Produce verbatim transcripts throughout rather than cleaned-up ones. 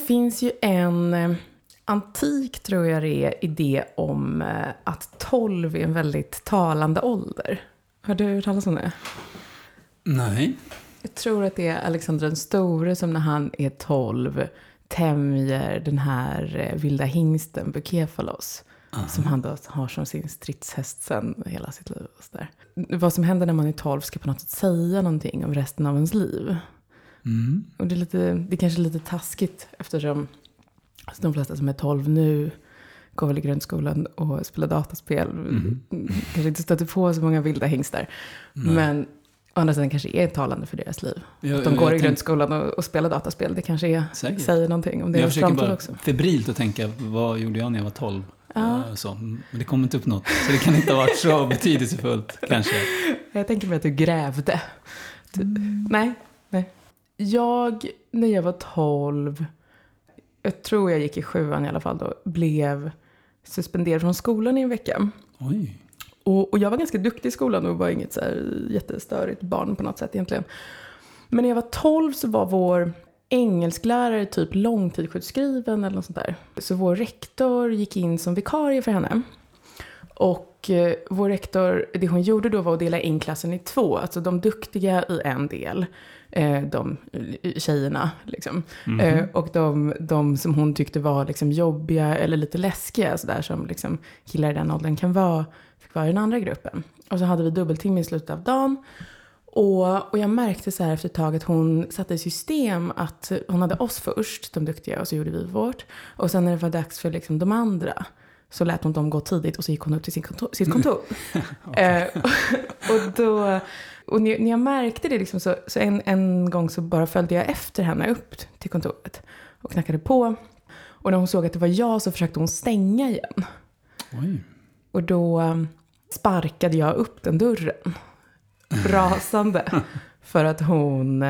finns ju en eh, antik, tror jag det är, idé om eh, att tolv är en väldigt talande ålder. Har du hört talas om det? Nej. Jag tror att det är Alexander den store som när han är tolv tämjer den här eh, vilda hingsten Bucephalos. Uh-huh. Som han då har som sin stridshäst sen hela sitt liv. Och så där. Vad som händer när man är tolv ska på något sätt säga någonting om resten av ens liv. Mm. Och det är, lite, det är kanske lite taskigt eftersom alltså de flesta som är tolv nu går väl i grundskolan och spelar dataspel. Mm. Kanske inte stöter på så många vilda hingstar. Nej. Men å andra sidan kanske är talande för deras liv. Jag, att de går i tänk... grundskolan och, och spelar dataspel. Det kanske är, säger någonting om deras framtid också. Jag försöker bara febrilt att tänka, vad gjorde jag när jag var tolv? Ja. Så, men det kommer inte upp något. Så det kan inte ha varit så betydelsefullt kanske. Jag tänker mig att du grävde. Du, mm. Nej, nej. Jag, när jag var tolv, jag tror jag gick i sjuan i alla fall då, blev suspenderad från skolan i en vecka. Oj. Och, och jag var ganska duktig i skolan och var inget så här jättestörigt barn på något sätt egentligen. Men när jag var tolv så var vår engelsklärare typ långtidssjukskriven eller något sånt där. Så vår rektor gick in som vikarie för henne. Och eh, vår rektor, det hon gjorde då var att dela in klassen i två. Alltså de duktiga i en del, eh, de tjejerna liksom. Mm-hmm. Eh, och de, de som hon tyckte var liksom jobbiga eller lite läskiga, så där som liksom killar i den åldern kan vara, fick vara i den andra gruppen. Och så hade vi dubbeltimme i slutet av dagen. Och, och jag märkte så här efter ett tag att hon satte i system att hon hade oss först, de duktiga, och så gjorde vi vårt. Och sen när det var dags för liksom de andra så lät hon dem gå tidigt och så gick hon upp till sin kontor, sitt kontor. eh, och, och då, och när, när jag märkte det liksom så, så en, en gång så bara följde jag efter henne upp till kontoret och knackade på. Och när hon såg att det var jag så försökte hon stänga igen. Oj. Och då sparkade jag upp den dörren. Rasande. För att hon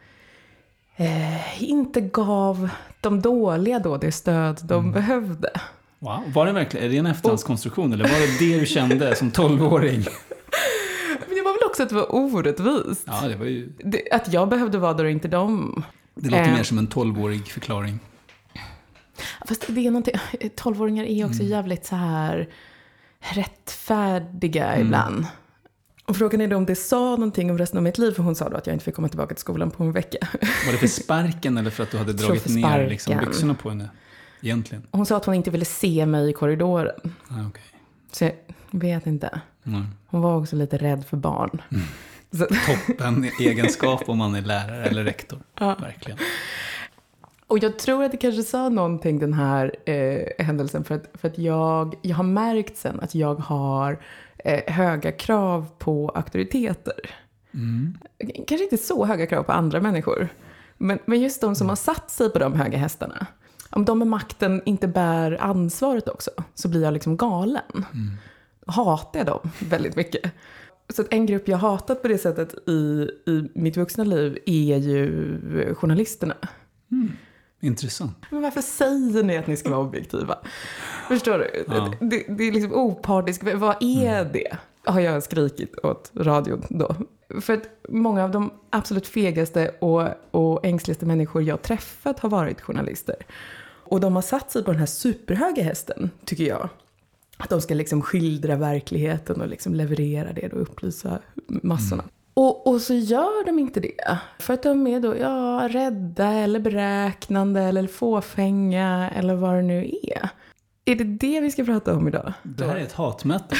eh, inte gav de dåliga då det stöd de mm. behövde. Wow. Var det verkligen, är det en efterhandskonstruktion eller var det det du kände som tolvåring? Men det var väl också att det var orättvist. Ja, det var ju... det, att jag behövde vara där och inte dem. Det låter eh. mer som en tolvårig förklaring. Fast det är någonting, tolvåringar är också mm. jävligt så här rättfärdiga mm. ibland. Och frågan är då om det sa någonting om resten av mitt liv. För hon sa då att jag inte fick komma tillbaka till skolan på en vecka. Var det för sparken eller för att du hade dragit ner liksom byxorna på henne? Egentligen. Hon sa att hon inte ville se mig i korridoren. Ah, okay. Så jag vet inte. Mm. Hon var också lite rädd för barn. Mm. Så. Toppen egenskap om man är lärare eller rektor. Ja. Verkligen. Och jag tror att det kanske sa någonting den här eh, händelsen. För att, för att jag, jag har märkt sen att jag har eh, höga krav på auktoriteter. Mm. Kanske inte så höga krav på andra människor. Men, men just de som mm. har satt sig på de höga hästarna. Om de med makten inte bär ansvaret också så blir jag liksom galen. Mm. Hatar jag dem väldigt mycket. Så att en grupp jag hatat på det sättet i, i mitt vuxna liv är ju journalisterna. Mm. Intressant. Men varför säger ni att ni ska vara objektiva? Förstår du? Ja. Det, det är liksom opartiskt. Vad är mm. det? Har jag skrikit åt radion då. För att många av de absolut fegaste och, och ängsligaste människor jag träffat har varit journalister. Och de har satt sig på den här superhöga hästen, tycker jag. Att de ska liksom skildra verkligheten och liksom leverera det och upplysa massorna. Mm. Och, och så gör de inte det. För att de är då ja, rädda eller beräknande eller fåfänga eller vad det nu är. Är det det vi ska prata om idag? Det här är ett hatmöte.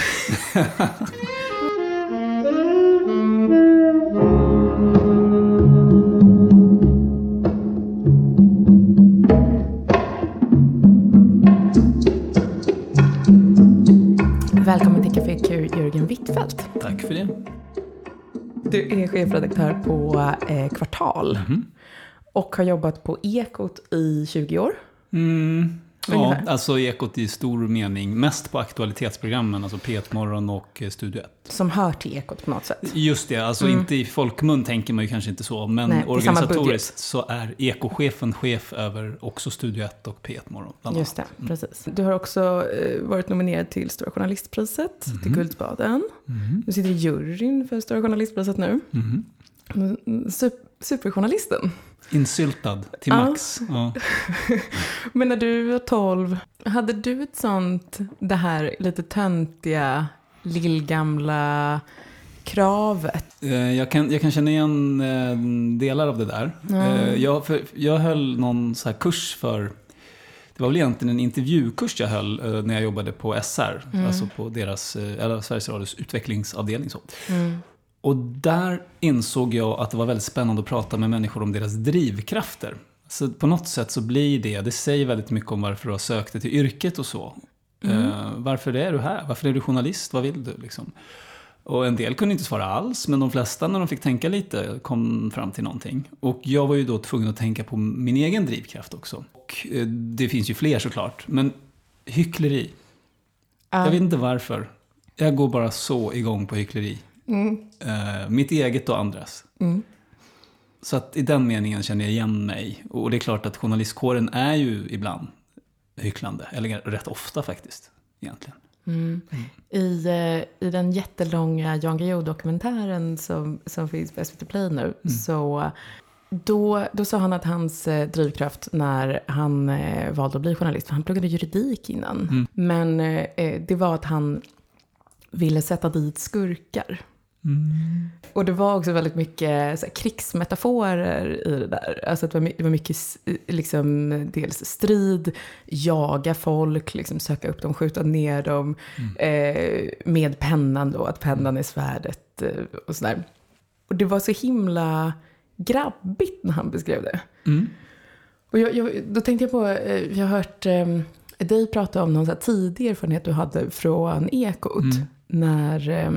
Välkommen till Café Q, Jörgen Wittfeldt. Tack för det. Du är chefredaktör på eh, Kvartal. Mm-hmm. Och har jobbat på Ekot i tjugo år. Mm. Ja, alltså Ekot i stor mening. Mest på aktualitetsprogrammen, alltså P ett-morgon och Studio ett. Som hör till Ekot på något sätt. Just det, alltså mm. inte i folkmun tänker man ju kanske inte så. Men nej, organisatoriskt så är Ekochefen chef över också Studio ett och P ett-morgon. Just det, mm. precis. Du har också eh, varit nominerad till Stora Journalistpriset, mm. till Guldspaden. Mm. Du sitter i juryn för Stora Journalistpriset nu. Mm. Super, superjournalisten. Insyltad till max. Ja. Men när du var tolv, hade du ett sånt, det här lite töntiga, lillgamla kravet? Jag kan, jag kan känna igen delar av det där. Mm. Jag, för, jag höll någon så här kurs för, det var väl egentligen en intervjukurs jag höll när jag jobbade på S R, mm. alltså på deras, eller Sveriges Radios utvecklingsavdelning. Så. Mm. Och där insåg jag att det var väldigt spännande att prata med människor om deras drivkrafter. Så på något sätt så blir det, det säger väldigt mycket om varför du har sökt dig till yrket och så. Mm. Uh, varför är du här? Varför är du journalist? Vad vill du liksom? Och en del kunde inte svara alls, men de flesta när de fick tänka lite kom fram till någonting. Och jag var ju då tvungen att tänka på min egen drivkraft också. Och uh, det finns ju fler såklart, men hyckleri. Uh. Jag vet inte varför. Jag går bara så igång på hyckleri. Mm. Uh, mitt eget och andras. Mm. Så att i den meningen känner jag igen mig. Och det är klart att journalistkåren är ju ibland hycklande. Eller rätt ofta faktiskt, egentligen. Mm. Mm. I, I den jättelånga Jan Guillou-dokumentären som, som finns på S V T Play nu. Mm. Så då, då sa han att hans drivkraft när han eh, valde att bli journalist. För han pluggade juridik innan. Mm. Men eh, det var att han ville sätta dit skurkar. Mm. Och det var också väldigt mycket så här, krigsmetaforer i det där. Alltså det var, det var mycket liksom, dels strid, jaga folk, liksom, söka upp dem, skjuta ner dem mm. eh, med pennan då, att pennan är svärdet eh, och sådär. Och det var så himla grabbigt när han beskrev det. Mm. Och jag, jag, då tänkte jag på, eh, jag har hört eh, dig prata om någon så här tidig erfarenhet du hade från Ekot. Mm. När eh,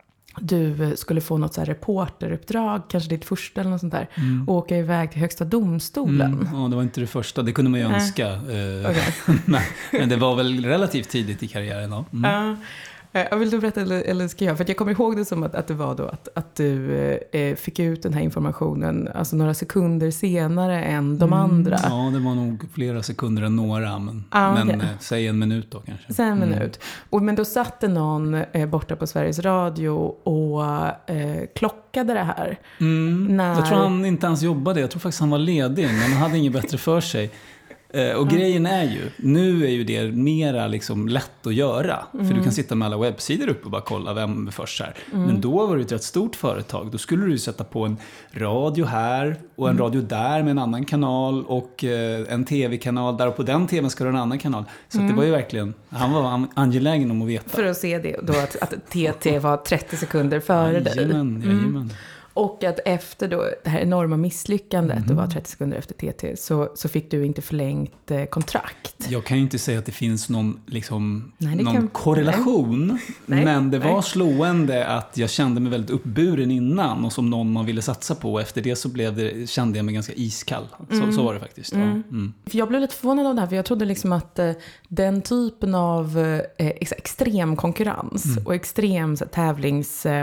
du skulle få något så här reporteruppdrag, kanske ditt första eller något sånt där, mm. och åka iväg till högsta domstolen. Mm. Ja, det var inte det första, det kunde man ju äh. önska. Eh, okay. men, men det var väl relativt tidigt i karriären. Ja. Mm. Uh. Jag vill du berätta eller, eller ska jag? För jag kommer ihåg det som att, att det var då att, att du eh, fick ut den här informationen alltså några sekunder senare än de mm, andra. Ja, det var nog flera sekunder än några, men, ah, men okay. eh, säg en minut då kanske. Säg en minut. Mm. Och, men då satt det någon eh, borta på Sveriges Radio och eh, klockade det här. Mm. När... Jag tror han inte ens jobbade, jag tror faktiskt han var ledig, men han hade inget bättre för sig. Och grejen är ju, nu är ju det mera liksom lätt att göra. Mm. För du kan sitta med alla webbsidor upp och bara kolla vem är först här. Mm. Men då var det ett rätt stort företag. Då skulle du sätta på en radio här och en mm. radio där med en annan kanal och en tv-kanal där. Och på den tvn ska du ha en annan kanal. Så mm. det var ju verkligen, han var angelägen om att veta. För att se det då att, att T T var trettio sekunder före dig. Jajamän, jajamän. Mm. Och att efter då, det här enorma misslyckandet, mm. det var trettio sekunder efter T T, så, så fick du inte förlängt eh, kontrakt. Jag kan ju inte säga att det finns någon, liksom, nej, någon kan... korrelation. Nej. Men det var nej. slående att jag kände mig väldigt uppburen innan och som någon man ville satsa på. Och efter det så blev det, kände jag mig ganska iskall. Så, mm. så var det faktiskt. Mm. Ja. Mm. För jag blev lite förvånad av det här, för jag trodde liksom att eh, den typen av eh, extrem konkurrens mm. och extrem så, tävlings... Eh,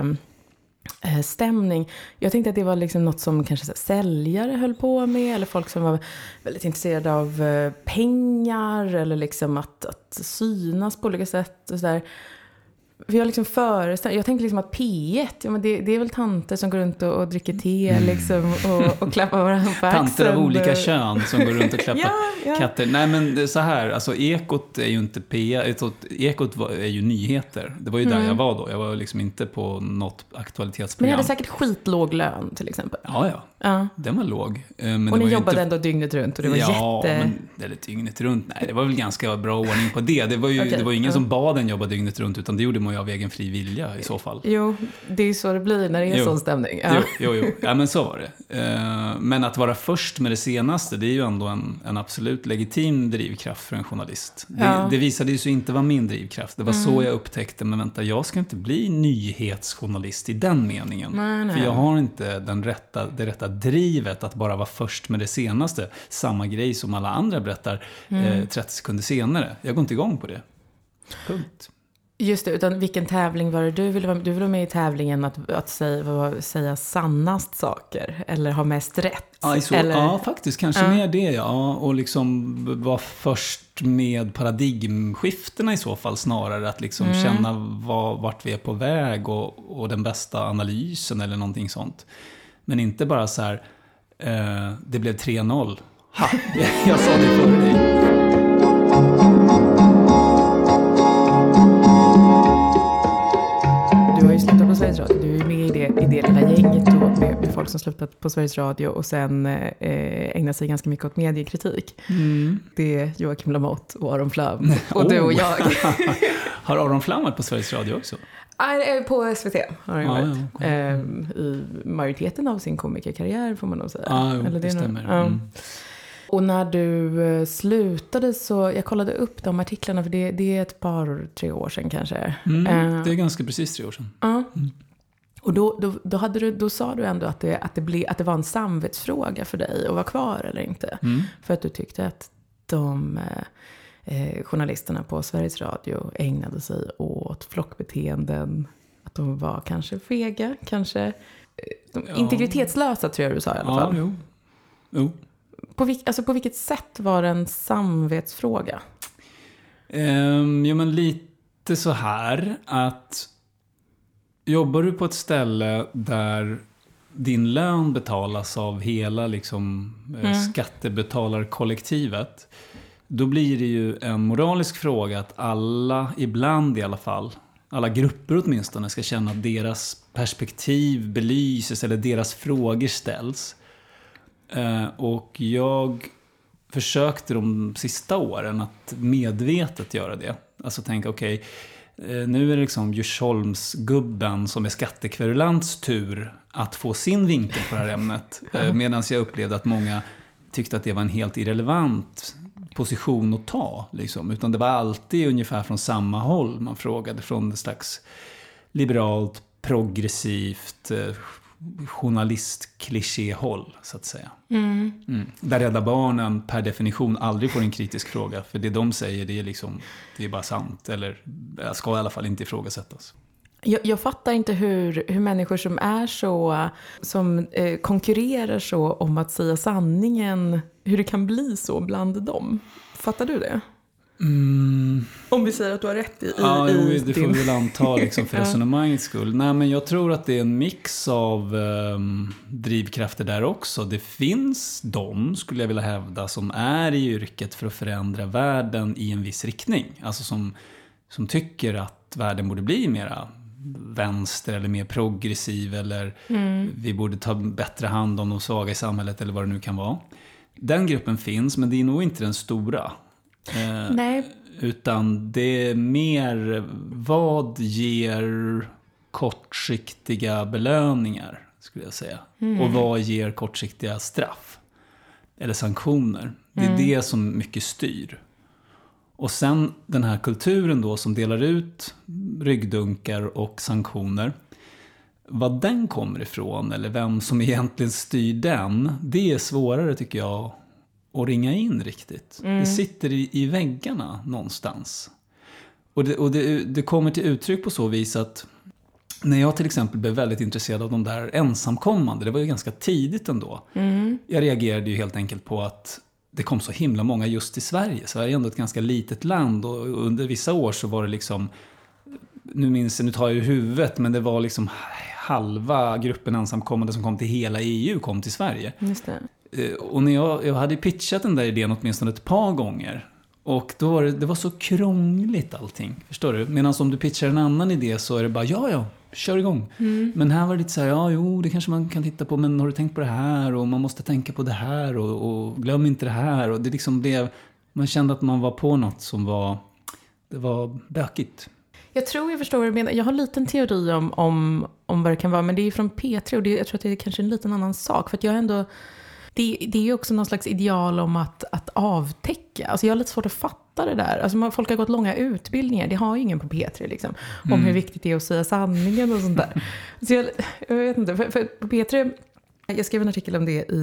stämning. Jag tänkte att det var liksom något som kanske så här, säljare höll på med, eller folk som var väldigt intresserade av eh, pengar eller liksom att, att synas på olika sätt och så där. För jag liksom föreställer, jag tänkte liksom att P ett, ja, men det, det är väl tanter som går runt och, och dricker te mm. liksom, och, och klappar varandra på axeln. Tanter av olika kön som går runt och klappar ja, ja. katter. Nej, men det är så här, alltså Ekot är ju inte P ett, Ekot var, är ju nyheter. Det var ju där mm. jag var då. Jag var liksom inte på något aktualitetsprogram. Men jag hade säkert skitlåg lön till exempel. Ja, ja. ja. Den var låg. Men och det ni var jobbade inte... ändå dygnet runt och det var ja, jätte... men det är lite dygnet runt. Nej, det var väl ganska bra ordning på det. Det var ju okay. det var ingen ja. som bad en jobba dygnet runt, utan det gjorde man ju av egen fri vilja i så fall. Jo, det är så det blir när det är jo. sån stämning. Ja. Jo, jo, jo, ja men så var det. Men att vara först med det senaste, det är ju ändå en, en absolut legitim drivkraft för en journalist. Det, ja. det visade ju så inte vara min drivkraft. Det var mm. så jag upptäckte, men vänta, jag ska inte bli nyhetsjournalist i den meningen. Nej, nej. För jag har inte den rätta, det rätta drivet att bara vara först med det senaste. Samma grej som alla andra berättar mm. eh, trettio sekunder senare. Jag går inte igång på det. Punkt. Just det, utan vilken tävling var det du ville vara, du ville vara med i tävlingen att, att säga, säga sannast saker eller ha mest rätt? Ja, så, eller? ja faktiskt, kanske ja. mer det, ja. Och liksom vara först med paradigmskiftena i så fall, snarare att liksom mm. känna var, vart vi är på väg och, och den bästa analysen eller någonting sånt. Men inte bara så här, Eh, det blev tre noll. Ha, jag sa det för dig. Du har ju slutat på Sveriges Radio. Du är med i det, i det lilla gänget då, med, med folk som slutat på Sveriges Radio och sen eh, ägnar sig ganska mycket åt mediekritik. Mm. Det är Joakim Lamotte och Aron Flam och oh. du och jag. Har Aron Flam varit på Sveriges Radio också? Nej, på S V T har han ah, varit. Ja, okay. ehm, I majoriteten av sin komikerkarriär får man nog säga. Ah, jo, Eller det, det stämmer. Ja. Mm. Och när du uh, slutade så, jag kollade upp de artiklarna för det, det är ett par, tre år sedan kanske. Mm, uh, det är ganska precis tre år sedan. Ja. Uh. Mm. Och då, då, då, hade du, då sa du ändå att det, att, det ble, att det var en samvetsfråga för dig att vara kvar eller inte. Mm. För att du tyckte att de eh, journalisterna på Sveriges Radio ägnade sig åt flockbeteenden. Att de var kanske fega, kanske de, ja. integritetslösa tror jag du sa i alla ja, fall. Jo. Jo. På, vilk, alltså på vilket sätt var det en samvetsfråga? Um, jo men lite så här att jobbar du på ett ställe där din lön betalas av hela liksom, mm. skattebetalarkollektivet, då blir det ju en moralisk fråga att alla, ibland i alla fall, alla grupper åtminstone, ska känna att deras perspektiv belyses eller deras frågor ställs. Uh, och jag försökte de sista åren att medvetet göra det. Alltså tänka, okej, okay, nu är det liksom Djursholmsgubben som är skattekverulants tur att få sin vinkel på det här ämnet. Medan jag upplevde att många tyckte att det var en helt irrelevant position att ta. Liksom. Utan det var alltid ungefär från samma håll man frågade. Från ett slags liberalt, progressivt, journalistklichéhåll så att säga. Mm. Mm. Där Rädda Barnen per definition aldrig får en kritisk fråga. För det de säger det är, liksom, det är bara sant. Eller ska i alla fall inte ifrågasättas. Jag, jag fattar inte hur, hur människor som är så, som eh, konkurrerar så om att säga sanningen, hur det kan bli så bland dem. Fattar du det? Mm. Om vi säger att du har rätt i, ja, i jo, din... det får vi väl anta liksom, för resonemangets skull. Nej, men jag tror att det är en mix av um, drivkrafter där också. Det finns de, skulle jag vilja hävda, som är i yrket för att förändra världen i en viss riktning. Alltså som, som tycker att världen borde bli mera vänster eller mer progressiv eller mm. vi borde ta bättre hand om de svaga i samhället eller vad det nu kan vara. Den gruppen finns, men det är nog inte den stora. Eh, Nej. Utan det är mer vad ger kortsiktiga belöningar, skulle jag säga. Mm. Och vad ger kortsiktiga straff eller sanktioner. Det är mm. det som mycket styr. Och sen den här kulturen då som delar ut ryggdunkar och sanktioner. Vad den kommer ifrån eller vem som egentligen styr den, det är svårare tycker jag att ringa in riktigt. Mm. Det sitter i, i väggarna någonstans. Och, det, och det, det kommer till uttryck på så vis att när jag till exempel blev väldigt intresserad av de där ensamkommande, det var ju ganska tidigt ändå. Mm. Jag reagerade ju helt enkelt på att det kom så himla många just till Sverige. Sverige är ändå ett ganska litet land och under vissa år så var det liksom, nu minns jag, nu tar jag ju huvudet, men det var liksom halva gruppen ensamkommande som kom till hela E U kom till Sverige. Just det. Och när jag, jag hade pitchat den där idén åtminstone ett par gånger. Och då var det, det var så krångligt allting, förstår du? Medan om du pitchar en annan idé så är det bara, ja ja, kör igång. Mm. Men här var det lite så här, ja jo, det kanske man kan titta på, men har du tänkt på det här? Och man måste tänka på det här och, och glöm inte det här. Och det liksom blev, man kände att man var på något som var, det var bökigt. Jag tror jag förstår vad du menar. Jag har en liten teori om, om, om vad det kan vara, men det är från P tre och det, jag tror att det är kanske en liten annan sak. För att jag ändå, det, det är ju också någon slags ideal om att, att avtäcka. Alltså jag har lite svårt att fatta det där. Alltså folk har gått långa utbildningar, det har ju ingen på P tre liksom. Om mm. hur viktigt det är att säga sanningen och sånt där. Så jag, jag vet inte, för, för på P tre... Jag skrev en artikel om det i,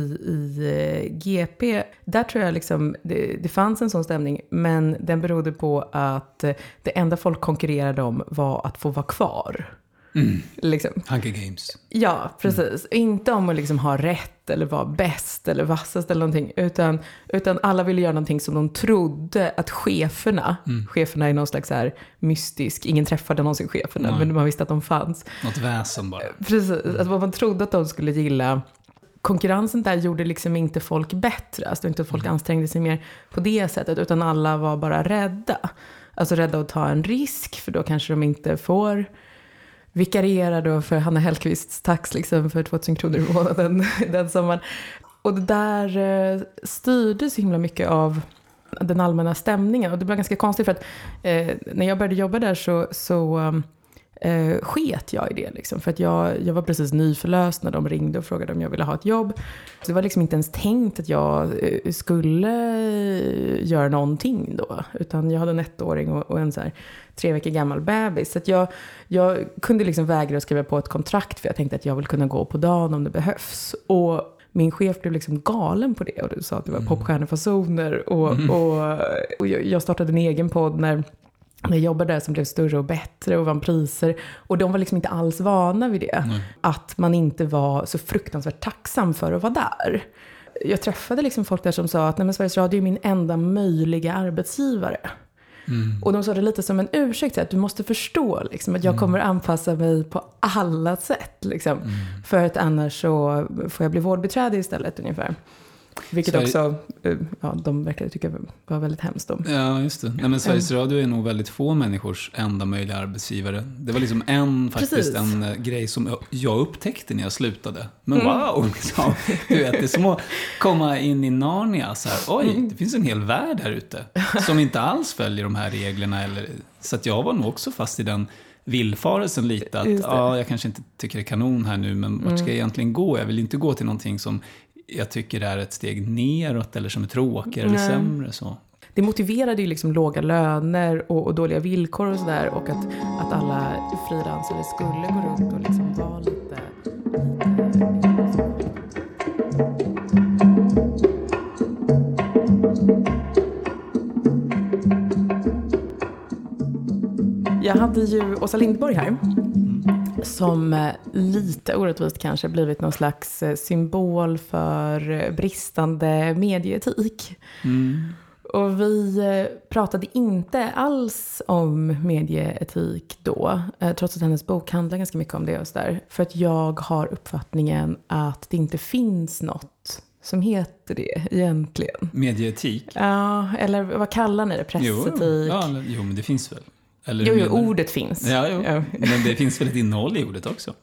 i G P. Där tror jag liksom, det, det fanns en sån stämning. Men den berodde på att det enda folk konkurrerade om var att få vara kvar. Mm. Liksom. Hunger Games. Ja, precis. Mm. Inte om att liksom ha rätt eller vara bäst eller vassast eller någonting. Utan, utan alla ville göra någonting som de trodde att cheferna, mm. cheferna är någon slags så här mystisk, ingen träffade någonsin cheferna, nej. Men man visste att de fanns. Något väsen bara. Precis, mm. att vad man trodde att de skulle gilla, konkurrensen där gjorde liksom inte folk bättre. Alltså inte att folk ansträngde sig mer på det sättet, utan alla var bara rädda. Alltså rädda att ta en risk, för då kanske de inte får vikariera då för Hanna Hellquists tax liksom för tvåtusen kronor i månaden den sommaren. Och det där eh, styrdes himla mycket av den allmänna stämningen. Och det blev ganska konstigt för att eh, när jag började jobba där så, så eh, sket jag i det. Liksom. För att jag, jag var precis nyförlöst när de ringde och frågade om jag ville ha ett jobb. Så det var liksom inte ens tänkt att jag eh, skulle göra någonting då. Utan jag hade en ettåring och, och en så här tre veckor gammal bebis. Så att jag, jag kunde liksom vägra att skriva på ett kontrakt, för jag tänkte att jag vill kunna gå på dagen om det behövs. Och min chef blev liksom galen på det, och du sa att det var mm. popstjärnefasoner och, mm. och, och jag startade en egen podd när, när jag jobbade där som blev större och bättre och vann priser, och de var liksom inte alls vana vid det. Mm. Att man inte var så fruktansvärt tacksam för att vara där. Jag träffade liksom folk där som sa att nej, men Sveriges Radio är min enda möjliga arbetsgivare. Mm. Och de sa det lite som en ursäkt, att du måste förstå liksom, att jag kommer anpassa mig på alla sätt liksom, mm. för att annars så får jag bli vårdbiträde istället ungefär. Vilket Sverige... också ja, de verkade tycka var väldigt hemskt om. Ja, just det. Nej, men Sveriges Radio är nog väldigt få människors enda möjliga arbetsgivare. Det var liksom en, faktiskt Precis. en uh, grej som jag upptäckte när jag slutade. Men mm. wow, liksom, du vet, det är som att komma in i Narnia. Så här, oj, det finns en hel värld här ute som inte alls följer de här reglerna. Eller, så att jag var nog också fast i den villfarelsen lite. Att ja, jag kanske inte tycker det är kanon här nu, men vart ska jag egentligen gå? Jag vill inte gå till någonting som jag tycker det är ett steg neråt eller som är tråkigare eller sämre. Så. Det motiverade ju liksom låga löner och, och dåliga villkor och sådär, och att, att alla frilansare skulle gå runt och liksom vara lite... Jag hade ju Åsa Linderborg här, som lite orättvist kanske blivit någon slags symbol för bristande medieetik. Mm. Och vi pratade inte alls om medieetik då, trots att hennes bok handlar ganska mycket om det och så där. För att jag har uppfattningen att det inte finns något som heter det egentligen. Medieetik? Ja, eller vad kallar ni det? Pressetik? Jo, ja, jo men det finns väl. Eller jo, jo, ordet finns. Ja, jo. Ja. Men det finns väl ett innehåll i ordet också?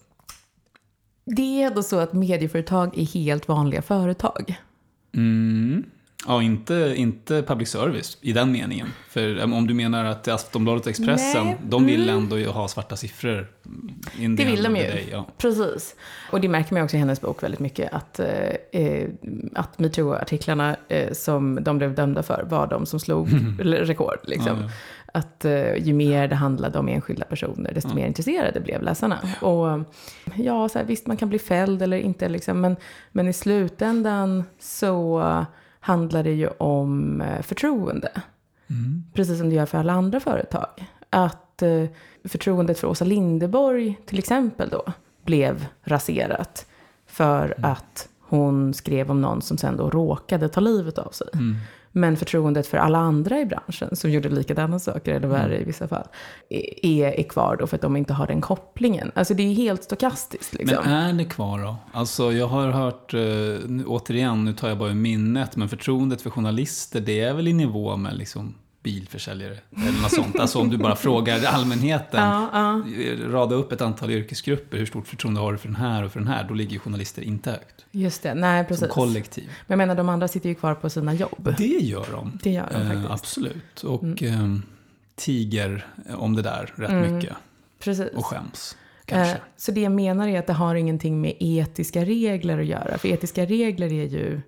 Det är då så att medieföretag är helt vanliga företag. Mm. Ja, inte, inte public service i den meningen. För om du menar att Aftonbladet och Expressen, Nej. de vill mm. ändå ha svarta siffror. Det vill de ju, dig, ja. Precis. Och det märker man också i hennes bok väldigt mycket, att, eh, att MeToo-artiklarna eh, som de blev dömda för var de som slog mm. rekord. Liksom. Ja, ja. Att eh, ju mer det handlade om enskilda personer, desto ja. mer intresserade blev läsarna. Ja. Och ja, så här, visst man kan bli fälld eller inte, liksom, men, men i slutändan så handlar det ju om förtroende. Mm. Precis som det gör för alla andra företag. Att eh, förtroendet för Åsa Linderborg till exempel då blev raserat för mm. att hon skrev om någon som sen då råkade ta livet av sig. Mm. Men förtroendet för alla andra i branschen som gjorde likadana saker, eller värre mm. i vissa fall, är, är kvar då för att de inte har den kopplingen. Alltså det är helt stokastiskt. Liksom. Men är det kvar då? Alltså jag har hört, uh, återigen, nu tar jag bara minnet, men förtroendet för journalister, det är väl i nivå med liksom bilförsäljare eller något sånt. Alltså om du bara frågar allmänheten, ja, ja. rada upp ett antal yrkesgrupper, hur stort förtroende har du för den här och för den här, då ligger ju journalister inte högt. Just det, nej precis. Som kollektiv. Men jag menar, de andra sitter ju kvar på sina jobb. Det gör de. Det gör de faktiskt. Eh, absolut. Och mm. eh, tiger om det där rätt mm. mycket. Precis. Och skäms. Kanske. Eh, så det jag menar är att det har ingenting med etiska regler att göra. För etiska regler är ju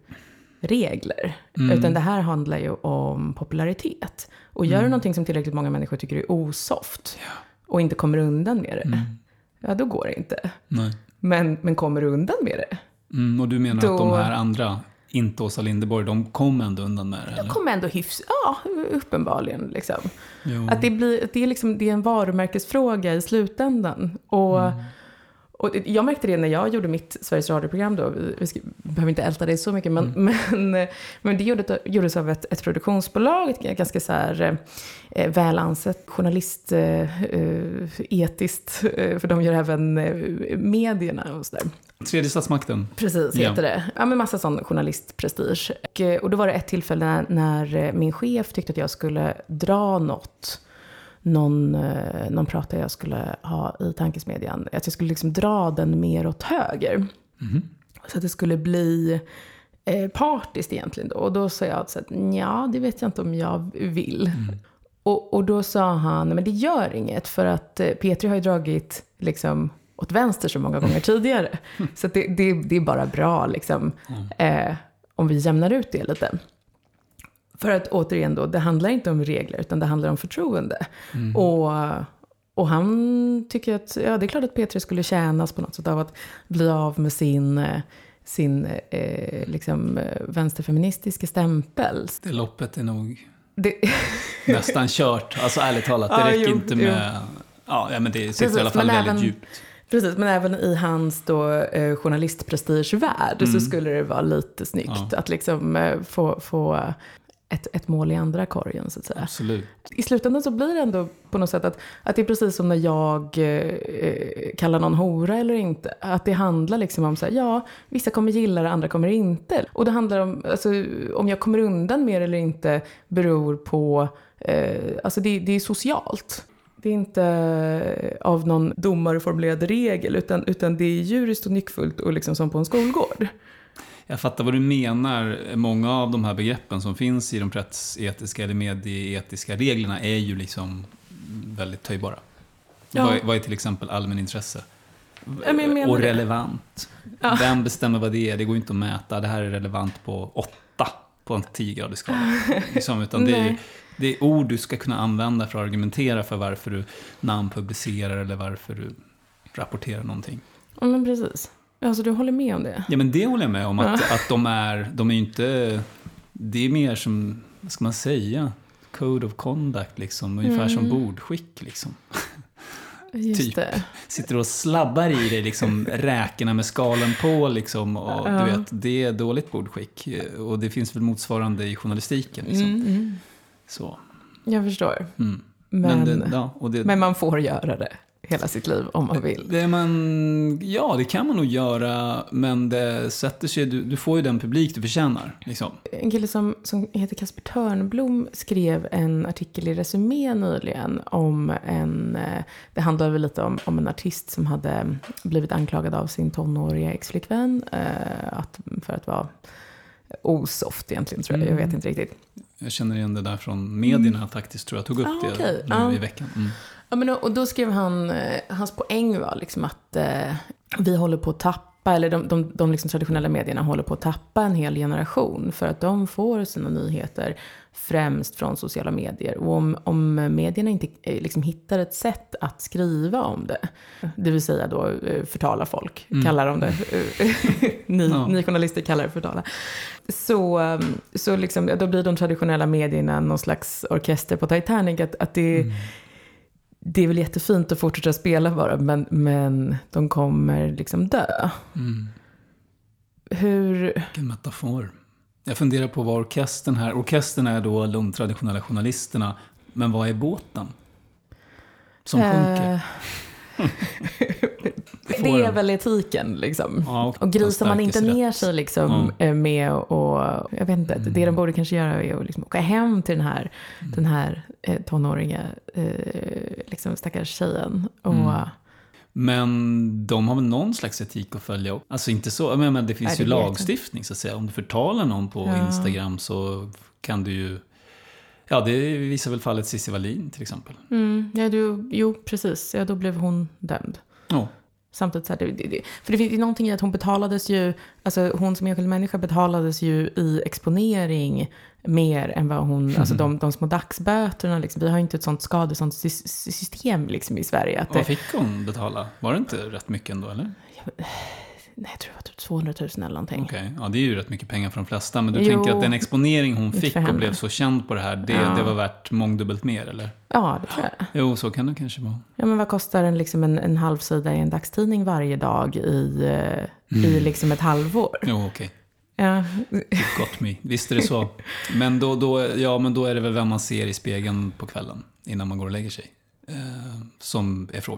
regler. Mm. Utan det här handlar ju om popularitet. Och gör mm. du någonting som tillräckligt många människor tycker är osoft ja. och inte kommer undan med det, mm. ja då går det inte. Nej. Men, men kommer du undan med det? Mm, och du menar då, att de här andra, inte Åsa Linderborg, de kom ändå undan med det? De kom ändå hyfs, ja, uppenbarligen. Liksom. Att det, blir, det, är liksom, det är en varumärkesfråga i slutändan. Och... Mm. Och jag märkte det när jag gjorde mitt Sveriges Radio-program då. Vi ska, behöver inte älta det så mycket. Men, mm. men, men det gjordes, gjordes av ett, ett produktionsbolag. Ett ganska så här eh, väl ansett journalist eh, etiskt. Eh, för de gör även eh, medierna och sådär. Tredje statsmakten. Precis, Ja. heter det. Ja, men massa sån journalistprestige. Och, och då var det ett tillfälle när, när min chef tyckte att jag skulle dra något. Någon, någon pratare jag skulle ha i tankesmedjan. Att jag skulle liksom dra den mer åt höger. Mm. Så att det skulle bli eh, partiskt egentligen då. Och då sa jag att ja, det vet jag inte om jag vill. Mm. Och, och då sa han, men det gör inget. För att eh, Petri har ju dragit liksom åt vänster så många gånger tidigare. Så att det, det, det är bara bra liksom, eh, om vi jämnar ut det lite. För att återigen då, det handlar inte om regler utan det handlar om förtroende. Mm. Och, och han tycker att, ja det är klart att Petri skulle tjänas på något sätt av att bli av med sin, sin eh, liksom, vänsterfeministiska stämpel. Det loppet är nog det... nästan kört. Alltså ärligt talat, det ja, räcker jo, inte med... Ja, men det sitter precis, i alla fall väldigt även, djupt. Precis, men även i hans då, eh, journalistprestigevärld mm. så skulle det vara lite snyggt ja. att liksom eh, få... få Ett, ett mål i andra korgen så att säga. Absolut. I slutändan så blir det ändå på något sätt att, att det är precis som när jag eh, kallar någon hora eller inte. Att det handlar liksom om så här, ja, vissa kommer gilla det, andra kommer inte. Och det handlar om, alltså, om jag kommer undan mer eller inte beror på, eh, alltså det, det är socialt. Det är inte av någon domarformulerad regel utan, utan det är juriskt och nyckfullt och liksom som på en skolgård. Jag fattar vad du menar. Många av de här begreppen som finns i de rättsetiska eller medieetiska reglerna är ju liksom väldigt töjbara. Ja. Vad, vad är till exempel allmänintresse? Och relevant. Ja. Vem bestämmer vad det är? Det går inte att mäta. Det här är relevant på åtta på en tio-gradig skala. Liksom, utan det är, det är ord du ska kunna använda för att argumentera för varför du namnpublicerar eller varför du rapporterar någonting. Ja, men precis. Alltså du håller med om det? Ja, men det håller jag med om. Att, ja. att de är, de är inte... Det är mer som, vad ska man säga? Code of conduct, liksom. Ungefär mm. som bordskick, liksom. Just typ. Det. Sitter och slabbar i dig, liksom, räkorna med skalen på, liksom. Och ja. du vet, det är dåligt bordskick. Och det finns väl motsvarande i journalistiken, liksom. Mm, mm. Så. Jag förstår. Mm. Men, men, det, ja, och det, men man får göra det hela sitt liv om man vill. Det man, ja, det kan man nog göra, men det sätter sig, du, du får ju den publik du förtjänar. Liksom. En kille som, som heter Kasper Törnblom skrev en artikel i Resumé nyligen om en, det handlar väl lite om, om en artist som hade blivit anklagad av sin tonåriga exflickvän eh, att, för att vara osoft egentligen, tror jag. Mm. Jag vet inte riktigt. Jag känner igen det där från medierna mm. faktiskt, tror jag tog upp ah, det okay. nu ah. i veckan. Mm. Ja, men då, och då skrev han, eh, hans poäng var liksom att eh, vi håller på att tappa, eller de, de, de liksom traditionella medierna håller på att tappa en hel generation för att de får sina nyheter främst från sociala medier. Och om, om medierna inte eh, liksom hittar ett sätt att skriva om det, det vill säga då eh, förtala folk, mm. kallar de det. ni, ja. ni journalister kallar det förtala. Så, så liksom, då blir de traditionella medierna någon slags orkester på Titanic, att, att det mm. det är väl jättefint att fortsätta spela bara, men, men de kommer liksom dö. Mm. Hur... Vilken metafor. Jag funderar på vad orkestern här... Orkestern är då de traditionella journalisterna, men vad är båten som äh... sjunker? Det är väl etiken liksom. Ja, och, och grisar man inte ner rätt. sig liksom ja. med och, jag vet inte, mm. det de borde kanske göra är att liksom åka hem till den här, mm. den här eh, tonåriga eh, liksom stackars tjejen. Och, mm. Men de har väl någon slags etik att följa upp. Alltså inte så, men, men det finns Nej, det ju lagstiftning så att säga. Om du förtalar någon på ja. Instagram så kan du ju... Ja, det visar väl fallet Cissi Wallin till exempel. Mm, ja, du, jo, precis. Ja, då blev hon dömd. Ja. Samtidigt så här, det, det, för det finns ju någonting i att hon betalades ju, alltså hon som enskild människa betalades ju i exponering mer än vad hon, mm. alltså de, de små dagsböterna liksom. Vi har ju inte ett sånt skadestånd system liksom i Sverige. Att vad det, fick hon betala? Var det inte rätt mycket ändå, eller? Ja, nej, jag tror det var typ tvåhundratusen eller någonting. Okej, okay. Ja det är ju rätt mycket pengar för de flesta. Men du jo, tänker att den exponering hon fick och blev så känd på det här, det, ja. det var värt mångdubbelt mer, eller? Ja, det tror jag. Jo, så kan det kanske vara. Ja, men vad kostar en, liksom en, en halvsida i en dagstidning varje dag i, mm. i liksom ett halvår? Jo, okej. Okay. Ja. You've got me. Visst är det så. Men då, då, ja, men då är det väl vem man ser i spegeln på kvällen innan man går och lägger sig. Eh, som är frågan.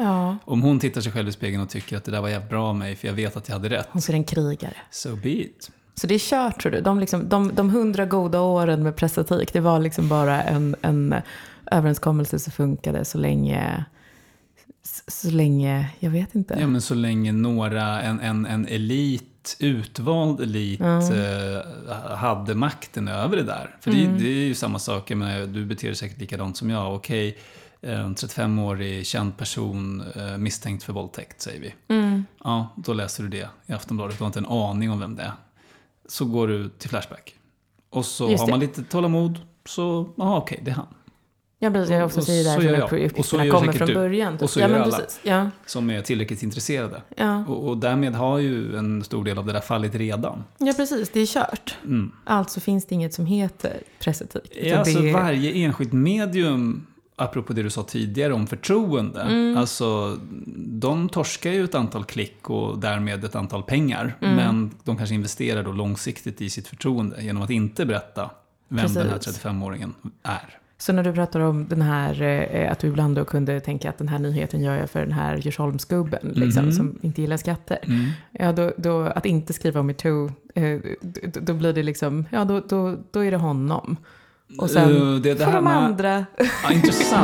Ja. Om hon tittar sig själv i spegeln och tycker att det där var jävligt bra av mig för jag vet att jag hade rätt. Hon ser en krigare. So be it. Så det är kört, tror du? De, liksom, de, de hundra goda åren med pressatik, det var liksom bara en, en överenskommelse som funkade så länge... Så länge, jag vet inte. Ja, men så länge några, en, en, en elit, utvald elit mm. eh, hade makten över det där. För mm. det, det är ju samma sak, men du beter dig säkert likadant som jag. Okej, en trettiofem-årig känd person eh, misstänkt för våldtäkt, säger vi. Mm. Ja, då läser du det i Aftonbladet. Du har inte en aning om vem det är. Så går du till Flashback. Och så Just har det. man lite tålamod, så, ja okej, det är han. Ja, precis. Jag också säger där för att uppgifterna kommer från början. Och så ja, gör men alla precis. Ja. som är tillräckligt intresserade. Ja. Och, och därmed har ju en stor del av det där fallit redan. Ja, precis. Det är kört. Mm. Alltså finns det inget som heter pressetik. Ja, alltså det... varje enskilt medium, apropå det du sa tidigare om förtroende. Mm. Alltså, de torskar ju ett antal klick och därmed ett antal pengar. Mm. Men de kanske investerar då långsiktigt i sitt förtroende genom att inte berätta vem precis. Den här trettiofem-åringen är. Så när du pratar om den här, eh, att du ibland då kunde tänka att den här nyheten gör jag för den här Djursholmsgubben, liksom, mm. som inte gillar skatter. Mm. Ja, då, då, att inte skriva om MeToo, eh, då, då blir det liksom, ja då, då, då är det honom. Och sen uh, det, det för de med... andra. Ja, intressant.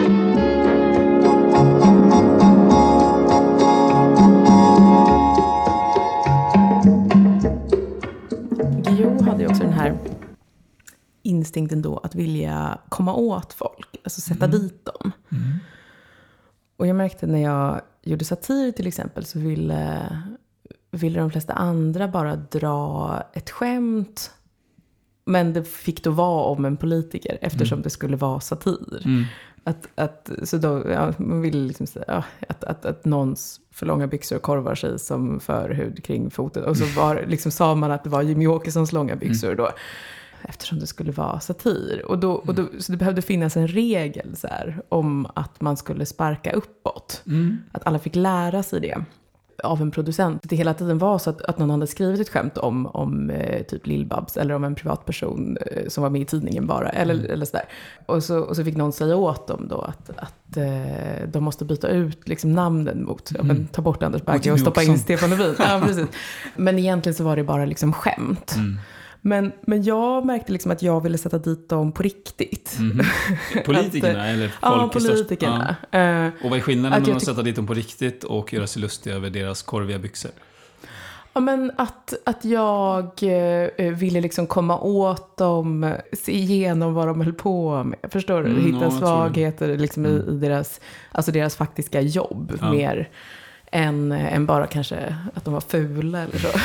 Guillou hade ju också den här instinkten då att vilja komma åt folk, alltså sätta mm. dit dem. Mm. Och jag märkte när jag gjorde satir till exempel så ville, ville de flesta andra bara dra ett skämt, men det fick då vara om en politiker eftersom mm. det skulle vara satir. Mm. Att, att, så då, ja, man ville liksom säga ja, att, att, att någons för långa byxor korvar sig som förhud kring foten. Och så var, liksom, sa man att det var Jimmy Åkessons långa byxor mm. då. Eftersom det skulle vara satir. Och då, och då, så det behövde finnas en regel så här, om att man skulle sparka uppåt. Mm. Att alla fick lära sig det av en producent. Det hela tiden var så att, att någon hade skrivit ett skämt om, om eh, typ Lill-Babs eller om en privatperson eh, som var med i tidningen bara. Eller, mm. eller sådär. Och så, och så fick någon säga åt dem då att, att eh, de måste byta ut liksom, namnen mot, mm. ja, men, ta bort Anders Bagge och, och stoppa in Stefan Löfven. Ja, precis. Men egentligen så var det bara liksom skämt. Mm. Men, men jag märkte liksom att jag ville sätta dit dem på riktigt. Mm. Politikerna att, eller folk ja, politikerna. Ja. Och vad är skillnaden mellan att sätta dit dem på riktigt och göra sig lustig över deras korviga byxor? Ja, men att, att jag eh, ville liksom komma åt dem, se igenom vad de höll på med. Förstår du? Mm, hitta ja, svagheter liksom mm. i, i deras, alltså deras faktiska jobb. Ja. Mer än, än bara kanske att de var fula eller så.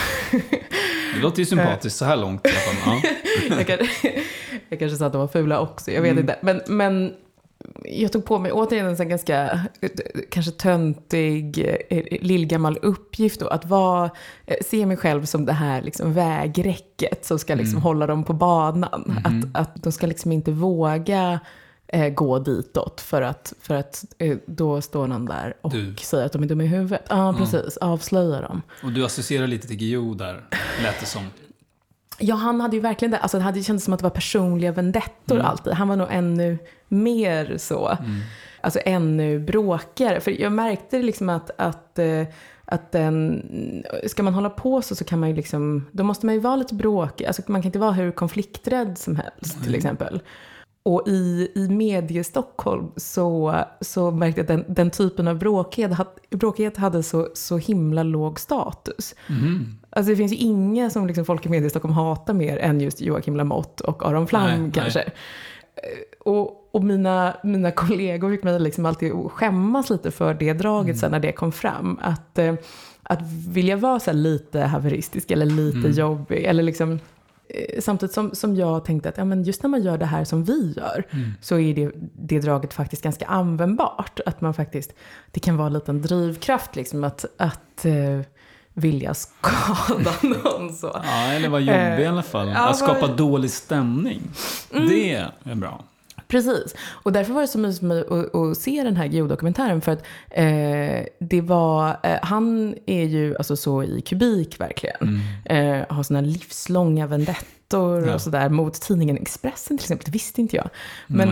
Det låter ju sympatiskt så här långt i alla fall. Ja. jag, kan, jag kanske sa att de var fula också, jag vet mm. inte. Men, men jag tog på mig återigen en sån ganska kanske töntig, lillgammal uppgift då, att vara, se mig själv som det här liksom vägräcket som ska liksom mm. hålla dem på banan. Mm. Att, att de ska liksom inte våga eh, gå ditåt för att, för att eh, då står någon där och du. säger att de är dumma i huvudet. Ja, ah, precis. Mm. Avslöja dem. Och du associerar lite till Guillou där, lät det som. Ja, han hade ju verkligen det. Alltså, det hade känts som att det var personliga vendettor mm. alltid. Han var nog ännu mer så. Mm. Alltså ännu bråkigare. För jag märkte liksom att, att, att den, ska man hålla på så så kan man ju liksom, då måste man ju vara lite bråkig. Alltså man kan inte vara hur konflikträdd som helst mm. till exempel. Och i, i medie-Stockholm så, så märkte jag att den, den typen av bråkighet, bråkighet hade så, så himla låg status. Mm. Alltså det finns ju inga som liksom folk i medie-Stockholm hatar mer än just Joakim Lamotte och Aron Flam nej, kanske. Nej. Och, och mina, mina kollegor fick mig liksom alltid skämmas lite för det draget mm. sen när det kom fram. Att, att vilja vara så här lite haveristisk eller lite mm. jobbig eller liksom... Samtidigt som, som jag tänkte att ja, men just när man gör det här som vi gör mm. så är det, det draget faktiskt ganska användbart. Att man faktiskt, det kan vara en liten drivkraft liksom att, att uh, vilja skada någon så. Ja, eller vara jobbig uh, i alla fall. Ja, att skapa var... dålig stämning. Mm. Det är bra. Precis. Och därför var det så mysigt med att, att se den här Guillou-dokumentären för att eh, det var, eh, han är ju alltså så i kubik verkligen. Mm. Eh, har såna livslånga vendettor ettor Ja. och sådär mot tidningen Expressen till exempel. Det visste inte jag. Men,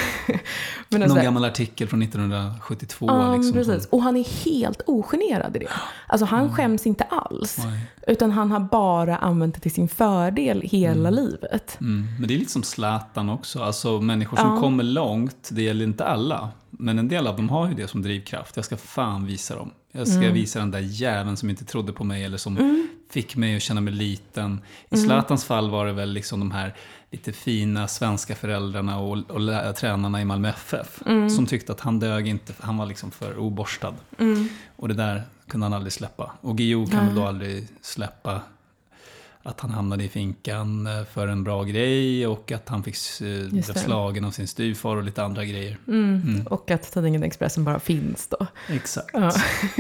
men Någon alltså, gammal artikel från nittonhundrasjuttiotvå. ja, liksom, precis. som, Och han är helt ogenerad i det. Alltså han mm. skäms inte alls. Nej. Utan han har bara använt det till sin fördel hela mm. livet. Mm. Men det är lite som Zlatan också. Alltså människor som ja. kommer långt, det gäller inte alla. Men en del av dem har ju det som drivkraft. Jag ska fan visa dem. Jag ska mm. visa den där jäveln som inte trodde på mig eller som mm. fick mig att känna mig liten. I mm. Zlatans fall var det väl liksom de här lite fina svenska föräldrarna och, och lä- tränarna i Malmö F F mm. som tyckte att han dög inte, han var liksom för oborstad. Mm. Och det där kunde han aldrig släppa. Och Guillou kan väl då aldrig släppa att han hamnade i finkan för en bra grej och att han fick bli slagen av sin styvfar och lite andra grejer. Mm. Mm. Och att tidningen Expressen bara finns då. Exakt. Ja.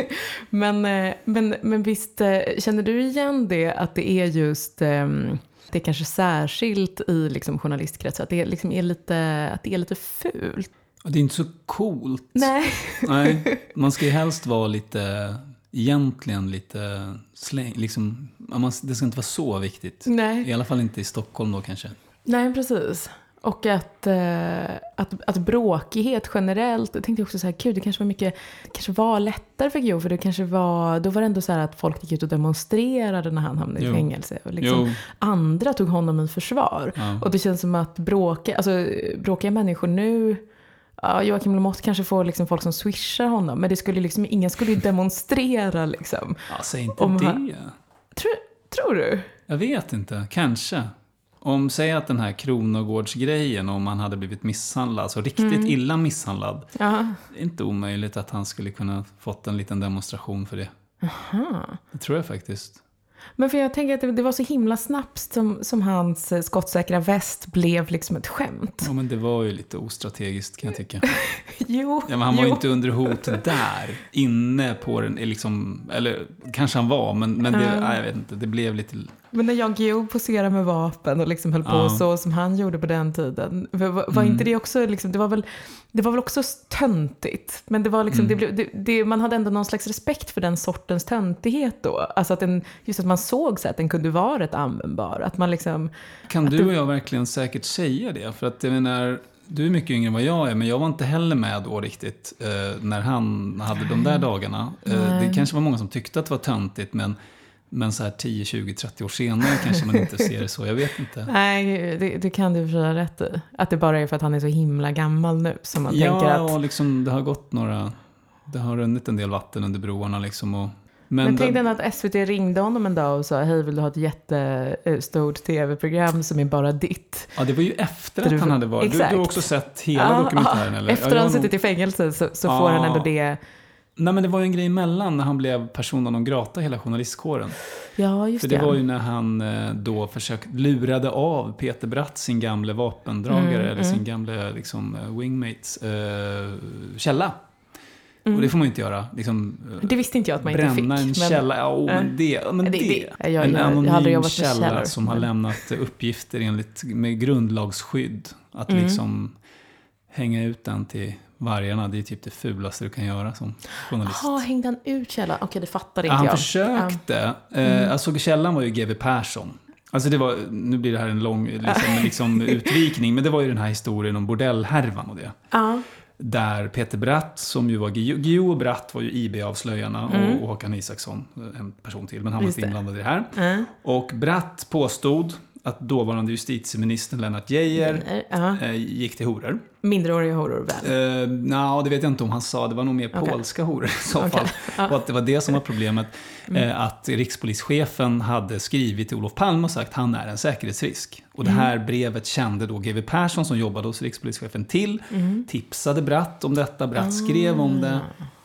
men, men, men visst, känner du igen det att det är just, det är kanske särskilt i liksom journalistkretsar, att det liksom är lite, att det är lite fult? Det är inte så coolt. Nej. Nej, man ska ju helst vara lite... egentligen lite släng, liksom, det ska inte vara så viktigt. Nej. I alla fall inte i Stockholm då kanske. Nej, precis. Och att, eh, att, att bråkighet generellt, jag tänkte också så här, gud, det kanske var mycket, det kanske var lättare för Guillou, för det kanske var, då var det ändå så här att folk gick ut och demonstrerade när han hamnade jo. i fängelse. Och liksom andra tog honom i försvar. Ja. Och det känns som att bråka, alltså, bråkiga människor nu, ja, Joakim Lamotte kanske får liksom folk som swishar honom, men det skulle liksom, ingen skulle ju demonstrera liksom. Ja, säg inte om det. Han, tror, tror du? Jag vet inte, kanske. Om, säg att den här Kronogårdsgrejen, om han hade blivit misshandlad, alltså riktigt mm. illa misshandlad. Aha. Det är inte omöjligt att han skulle kunna fått en liten demonstration för det. Aha. Det tror jag faktiskt. Men för jag tänker att det, det var så himla snabbt som, som hans skottsäkra väst blev liksom ett skämt. Ja, men det var ju lite ostrategiskt kan jag tycka. jo, ja, men han jo. var ju inte under hot där, inne på den, liksom, eller kanske han var, men, men det, uh. nej, jag vet inte, det blev lite... Men när Jan Guillou poserade med vapen och liksom höll på uh. så som han gjorde på den tiden, var, var mm. inte det också liksom, det var väl det var väl också töntigt, men det var liksom mm. det, det, det, man hade ändå någon slags respekt för den sortens töntighet då, alltså att den, just att man såg så att den kunde vara rätt användbar, att man liksom... Kan du det, och jag verkligen säkert säga det? För att jag menar, du är mycket yngre än vad jag är, men jag var inte heller med då riktigt eh, när han hade de där dagarna. Eh, det kanske var många som tyckte att det var töntigt, men Men så här tio, tjugo, trettio år senare kanske man inte ser det så. Jag vet inte. Nej, det, det kan du för rätt i. Att det bara är för att han är så himla gammal nu. Som man ja, tänker att... och liksom, det har gått några... Det har runnit en del vatten under broarna liksom. Och, men men tänk den... den att S V T ringde honom en dag och sa: hej, vill du ha ett jättestort tv-program som är bara ditt? Ja, det var ju efter att han hade varit. Du, du har också sett hela ja, dokumentären, eller? Efter ja, han nog... suttit i fängelse så, så ja. får han ändå det... Nej, men det var ju en grej emellan när han blev persona non grata hela journalistkåren. Ja, just För det. det var ju när han då försökte lurade av Peter Bratt, sin gamle vapendragare, mm, eller mm. sin gamle liksom, wingmates, uh, källa. Mm. Och det får man ju inte göra. Liksom, det visste inte jag att man inte fick. Bränna en källa, ja, oh, men det, men det, det. Jag, jag, en anonym jag källa som men... har lämnat uppgifter enligt, med grundlagsskydd. Att mm. liksom hänga ut den till vargarna, det är typ det fulaste du kan göra som journalist. Jaha, hängde han ut källan? Okej, det fattar inte han jag. Han försökte. Mm. Eh, alltså källan var ju G W Persson. Alltså det var, nu blir det här en lång liksom, liksom, utvikning, men det var ju den här historien om bordellhärvan och det. Ja. Där Peter Bratt, som ju var Guillou och Bratt var ju I B-avslöjarna mm. och, och Håkan Isaksson, en person till, men han var inte inblandad i det här. Mm. Och Bratt påstod att dåvarande justitieministern Lennart Geijer uh-huh. eh, gick till horor. Mindreåriga horor väl? Eh, Nej, det vet jag inte om han sa. Det var nog mer okay. polska horor i så fall. Okay. Uh. Och att det var det som var problemet. Mm. Eh, att rikspolischefen hade skrivit till Olof Palme och sagt att han är en säkerhetsrisk. Och det här mm. brevet kände då G W Persson som jobbade hos rikspolischefen till. Mm. Tipsade Bratt om detta. Bratt mm. skrev om det.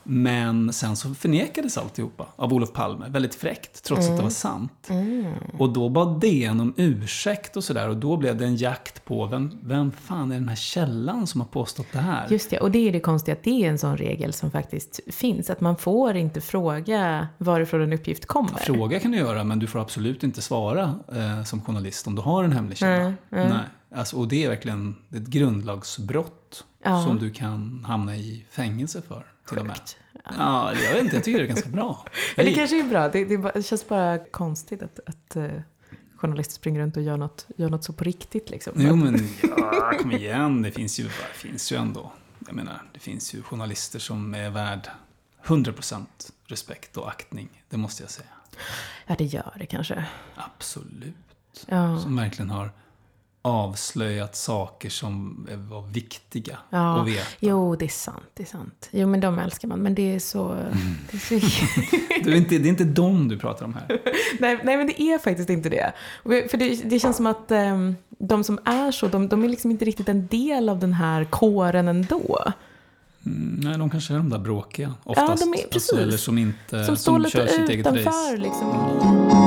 Men sen så förnekades alltihopa av Olof Palme. Väldigt fräckt, trots mm. att det var sant. Mm. Och då bad D N om ursäkt och sådär. Och då blev det en jakt på vem, vem fan är den här källan som har påstått det här? Just det, och det är det konstiga att det är en sån regel som faktiskt finns. Att man får inte fråga varifrån en uppgift kommer. Fråga kan du göra, men du får absolut inte svara eh, som journalist om du har en hemlig källa. Mm. Mm. Nej. Alltså, och det är verkligen ett grundlagsbrott ja. Som du kan hamna i fängelse för. Till och med. Ja, jag vet inte, jag tycker det är ganska bra. Det kanske är bra, det, det, det känns bara konstigt att, att, journalister springer runt och gör något, gör något så på riktigt liksom. Jo men ja, kom igen, det finns ju, det finns ju ändå, jag menar, det finns ju journalister som är värd hundra procent respekt och aktning, det måste jag säga. Ja, det gör det kanske. Absolut. Ja. Som verkligen har avslöjat saker som var viktiga ja. att veta. Jo, det är sant, det är sant. Jo, men de älskar man, men det är så... Mm. Det, är så... du är inte, det är inte de du pratar om här. nej, nej, men det är faktiskt inte det. För det, det känns som att um, de som är så, de, de är liksom inte riktigt en del av den här kåren ändå. Mm, nej, de kanske är de där bråkiga oftast. Ja, de är precis. Alltså, eller som inte som, som står kör lite sitt eget utanför, race. Liksom.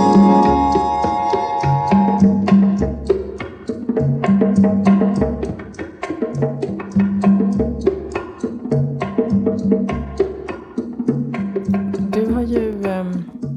Du har ju eh,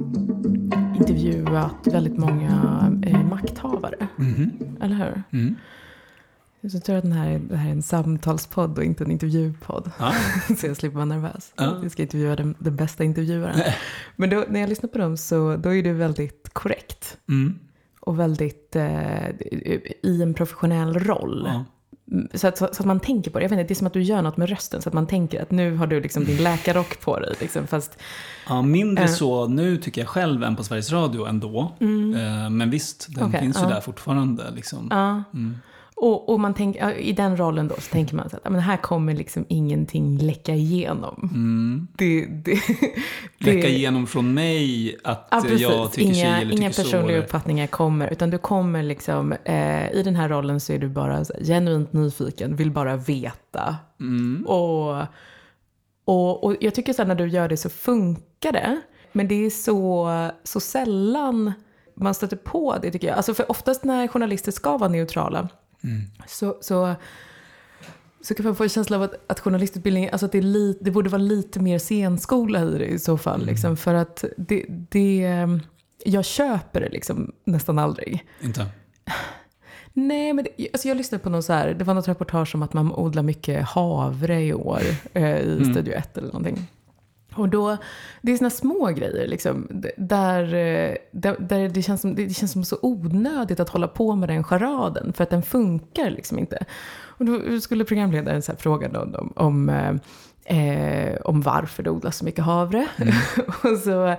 intervjuat väldigt många eh, makthavare, Mm-hmm. eller hur? Mm. Så tror jag att den här, det här är en samtalspodd och inte en intervjupodd. Ja. Så jag slipper vara nervös. Ja. Jag ska intervjua den, den bästa intervjuaren. Men då, när jag lyssnar på dem så då är det väldigt korrekt. Mm. Och väldigt eh, i en professionell roll. Ja. Så, att, så att man tänker på det. Jag vet inte, det är som att du gör något med rösten. Så att man tänker att nu har du liksom din läkarrock på dig. Liksom, fast, Ja, mindre äh, så nu tycker jag själv än på Sveriges Radio ändå. Mm. Eh, men visst, den Okay, finns ju ja. där fortfarande. Liksom. Ja. Mm. Och, och man tänker, i den rollen då så tänker man så att men här kommer liksom ingenting läcka igenom. Mm. Det, det, Läcka det, igenom från mig att ja, precis. jag tycker inga, tjej eller inga tycker så. personliga Eller... uppfattningar kommer, utan du kommer liksom, eh, i den här rollen så är du bara så här, genuint nyfiken, vill bara veta. Mm. Och, och, och jag tycker så här, när du gör det så funkar det, men det är så, så sällan man stöter på det tycker jag. Alltså för oftast när journalister ska vara neutrala Mm. så, så, så kan man få en känsla av att, att journalistutbildning, alltså att det, är li, det borde vara lite mer scenskola i det i så fall. Mm. Liksom, för att det, det, jag köper det liksom nästan aldrig. Inte? Nej, men det, alltså jag lyssnade på någon så här, det var något reportage om att man odlar mycket havre i år eh, i Mm. Studio ett eller någonting. Och då, det är såna små grejer liksom, där, där, där det, känns som, det känns som så onödigt att hålla på med den charaden, för att den funkar liksom inte. Och då skulle programledaren så här fråga någon om, om, eh, om varför det odlas så mycket havre. Mm. och, så,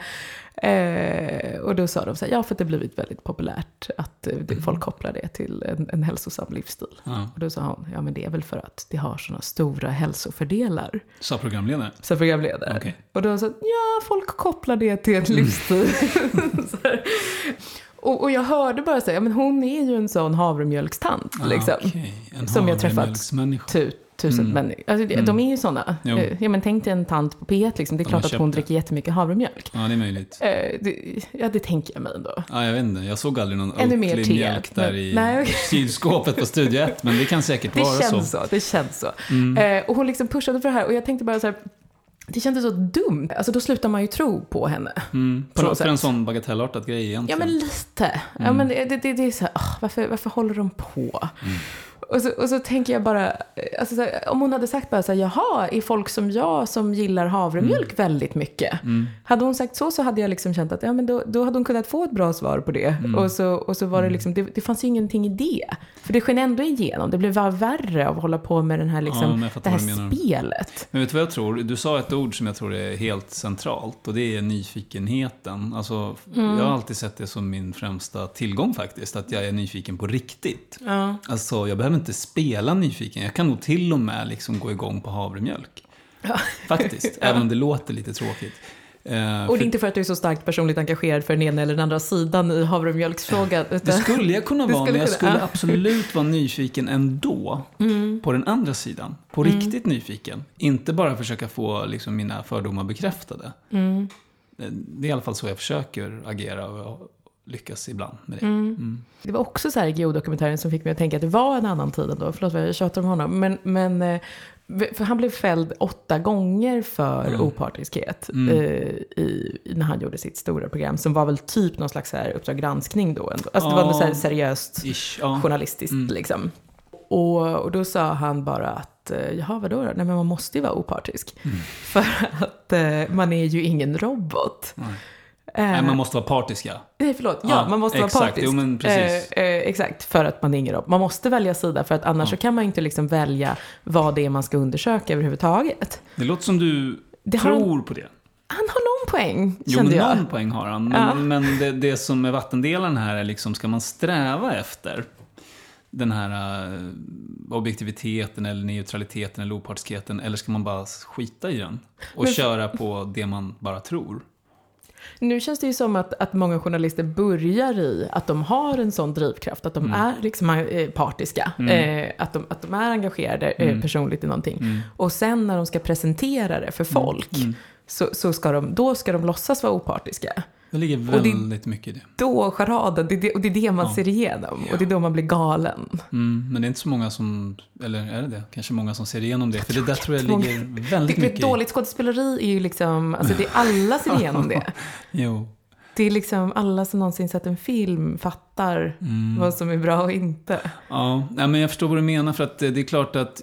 eh, och då sa de så här, ja för att det blivit väldigt populärt att eh, det, folk kopplar det till en, en hälsosam livsstil. Ja. Och då sa hon, ja men det är väl för att det har såna stora hälsofördelar. Sa programledare? Så programledare. Okay. Och då sa ja, folk kopplar det till en livsstil. så här. Och, och jag hörde bara säga, men hon är ju en sån havremjölkstant. Ah, liksom, okay. En som jag träffat tu, tusen mm. människor. Alltså, de, mm. de är ju såna. Jo. Ja, men tänk dig en tant på P ett. Liksom. Det är de klart att hon dricker jättemycket havremjölk. Ja, det är möjligt. Eh, det, ja, det tänker jag mig ändå. Ja, jag vet inte. Jag såg aldrig någon Oatly-mjölk där i nej. kylskåpet på Studio ett. Men det kan säkert det vara så. Känns så. Det känns så. Mm. Eh, och hon liksom pushade för det här. Och jag tänkte bara så här, det kändes så dumt. Alltså då slutar man ju tro på henne. Mm. På för, för en sån bagatellartad grej egentligen. Ja, men lite. Mm. Ja, men det, det, det är så här, oh, varför, varför håller de på? Mm. Och, så, och så tänker jag bara, alltså, så här, om hon hade sagt bara så här, jaha, är folk som jag som gillar havremjölk mm. väldigt mycket? Mm. Hade hon sagt så så hade jag liksom känt att ja, men då, då hade hon kunnat få ett bra svar på det. Mm. Och, så, och så var det liksom, det, det fanns ju ingenting i det. För det sken ändå igenom. Det blev bara värre av att hålla på med den här, liksom, ja, det här spelet. Men vet du vad jag tror? Du sa ett ord som jag tror är helt centralt. Och det är nyfikenheten. Alltså, mm. jag har alltid sett det som min främsta tillgång faktiskt. Att jag är nyfiken på riktigt. Ja. Alltså, jag behöver inte spela nyfiken. Jag kan nog till och med liksom gå igång på havremjölk. Ja. Faktiskt, ja. Även om det låter lite tråkigt. Uh, och det är inte för att du är så starkt personligt engagerad för den ena eller den andra sidan i havremjölksfrågan. Det skulle jag kunna vara, skulle men jag kunna, skulle ja. absolut vara nyfiken ändå mm. på den andra sidan. På mm. riktigt nyfiken. Inte bara försöka få liksom, mina fördomar bekräftade. Mm. Det är i alla fall så jag försöker agera och jag lyckas ibland med det. Mm. Mm. Det var också så här i G-dokumentären som fick mig att tänka att det var en annan tid ändå. Förlåt vad jag tjatar om honom. Men, men för han blev fälld åtta gånger för mm. opartiskhet mm. i, när han gjorde sitt stora program. Som var väl typ någon slags så här Uppdrag granskning då. Ändå. Alltså det var något så här seriöst Ish, ja. journalistiskt mm. liksom. Och, och då sa han bara att jaha, vadå då? Nej, men man måste ju vara opartisk. Mm. För att man är ju ingen robot. Nej. Nej, man måste vara partiska. Nej, förlåt. Ja, ja man måste exakt. vara partisk. Jo, men precis. Eh, eh, exakt, för att man ringer upp. Man måste välja sida, för att annars ja. så kan man inte liksom välja vad det är man ska undersöka överhuvudtaget. Det låter som du det tror har... på det. Han har någon poäng, jo, kände jag. Jo, någon poäng har han. Men, ja. men det, det som är vattendelaren här är liksom, ska man sträva efter den här uh, objektiviteten eller neutraliteten eller opartiskheten, eller ska man bara skita i den och men... köra på det man bara tror? Nu känns det ju som att, att många journalister börjar i att de har en sån drivkraft, att de mm. är liksom eh, partiska, mm. eh, att, de, att de är engagerade eh, mm. personligt i någonting. Mm. Och sen när de ska presentera det för folk mm. så, så ska de, då ska de låtsas vara opartiska. Det ligger väldigt det, mycket i det. Då charaden, det, det, och det är det man ja. ser igenom. Ja. Och det är då man blir galen. Mm, men det är inte så många som, eller är det det? Kanske många som ser igenom det. För det där tror jag ligger många, väldigt det, mycket det, dåligt skådespeleri är ju liksom, alltså det är alla ser igenom det. Jo. Det är liksom alla som någonsin sett en film fattar mm. vad som är bra och inte. Ja, men jag förstår vad du menar, för att det är klart att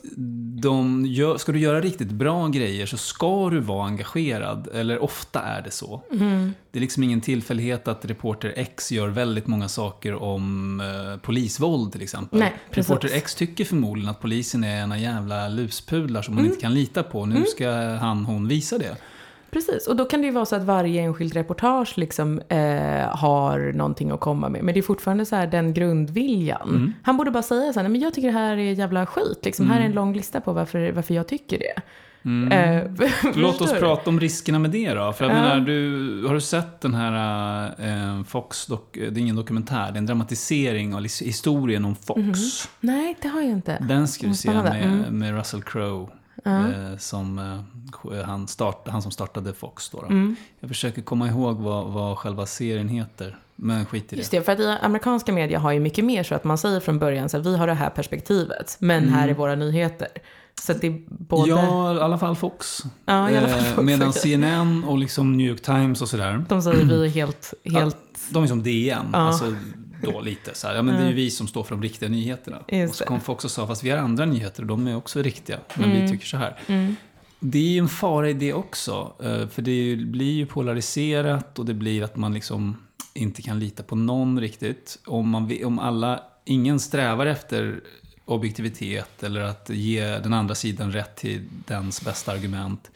de gör, ska du göra riktigt bra grejer så ska du vara engagerad, eller ofta är det så. Mm. Det är liksom ingen tillfällighet att Reporter X gör väldigt många saker om eh, polisvåld till exempel. Nej, Reporter X tycker förmodligen att polisen är ena jävla luspudlar som man mm. inte kan lita på. Nu mm. ska han, hon visa det. Precis, och då kan det ju vara så att varje enskild reportage liksom, eh, har någonting att komma med. Men det är fortfarande så här den grundviljan. Mm. Han borde bara säga så här, men jag tycker det här är jävla skit. Liksom, mm. Här är en lång lista på varför, varför jag tycker det. Mm. Eh, Låt oss prata om riskerna med det då. För jag ja. menar, du, har du sett den här eh, Fox, dok, det är ingen dokumentär, det är en dramatisering av historien om Fox. Mm. Nej, det har jag inte. Den ska du se med, mm. med Russell Crowe. Uh-huh. Eh, som eh, han, start, han som startade Fox då, då. Mm. Jag försöker komma ihåg vad, vad själva serien heter, men skit i det. Just det, för att i amerikanska medier har ju mycket mer så att man säger från början så att vi har det här perspektivet, men mm. här är våra nyheter. Så att det är både... Ja, i alla fall Fox. Ja, i alla fall Fox. Eh, medan C N N och liksom New York Times och sådär. De säger vi är helt... helt... Ja, de är som D N, ja. alltså då lite så här. Ja, men det är ju vi som står för de riktiga nyheterna. Just och så kom Fox och sa, fast vi har andra nyheter och de är också riktiga. Men mm. vi tycker så här. Mm. Det är ju en fara i det också. För det blir ju polariserat och det blir att man liksom inte kan lita på någon riktigt. Om, man, om alla, ingen strävar efter objektivitet eller att ge den andra sidan rätt till dens bästa argument.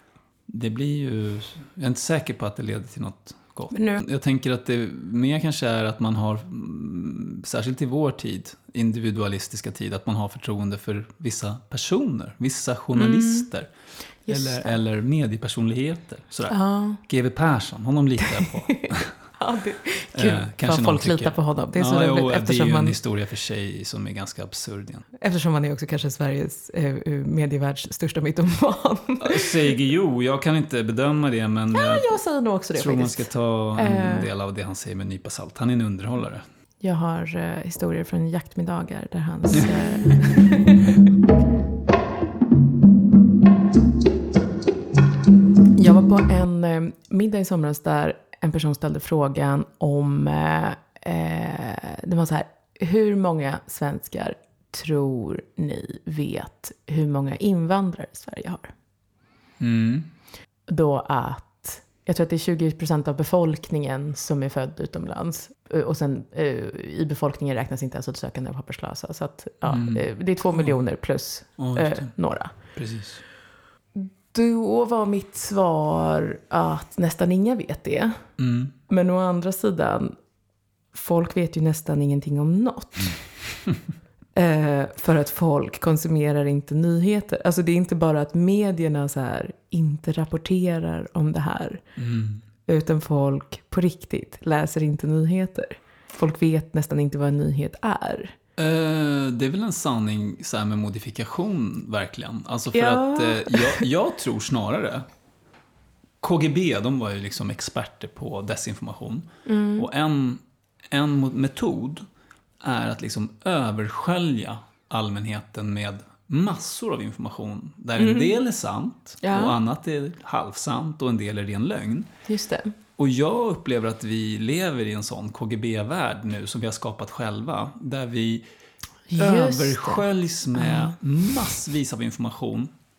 Det blir ju, jag är inte säker på att det leder till något gott. Nu. Jag tänker att det mer kanske är att man har, särskilt i vår tid, individualistiska tid, att man har förtroende för vissa personer, vissa journalister. Mm. Eller, eller mediepersonligheter. Sådär. Ja. G W Persson, honom litar jag på. Ja, det, gud, eh, kanske folk litar på honom. Det är, så ja, roligt, jo, eftersom det är ju man, en historia för sig som är ganska absurd igen. Eftersom man är också kanske Sveriges eh, medievärlds största mytoman. Säger jo, jag kan inte bedöma det, men ja, jag säger nog också det, tror faktiskt. Man ska ta en eh, del av det han säger med en nypa salt. Han är en underhållare. Jag har eh, historier från jaktmiddagar där hans... Eh, jag var på en eh, middag i somras där en person ställde frågan om, eh, eh, det var så här, hur många svenskar tror ni vet hur många invandrare Sverige har? Mm. Då att, jag tror att det är tjugo procent av befolkningen som är född utomlands. Och sen eh, i befolkningen räknas inte asylsökande och papperslösa. Så att, ja, mm. eh, det är två miljoner plus oh, eh, några. Precis. Då var mitt svar att nästan inga vet det. Mm. Men å andra sidan, folk vet ju nästan ingenting om något. Mm. eh, för att folk konsumerar inte nyheter. Alltså det är inte bara att medierna så här inte rapporterar om det här. Mm. Utan folk på riktigt läser inte nyheter. Folk vet nästan inte vad en nyhet är. Uh, det är väl en sanning så här med modifikation, verkligen. Alltså för ja. att uh, jag, jag tror snarare K G B, de var ju liksom experter på desinformation. Mm. Och en, en metod är att liksom överskölja allmänheten med massor av information. Där en mm. del är sant ja. och annat är halvsant och en del är ren lögn. Just det. Och jag upplever att vi lever i en sån K G B-värld nu som vi har skapat själva. Där vi Just översköljs med mm. massvis av information.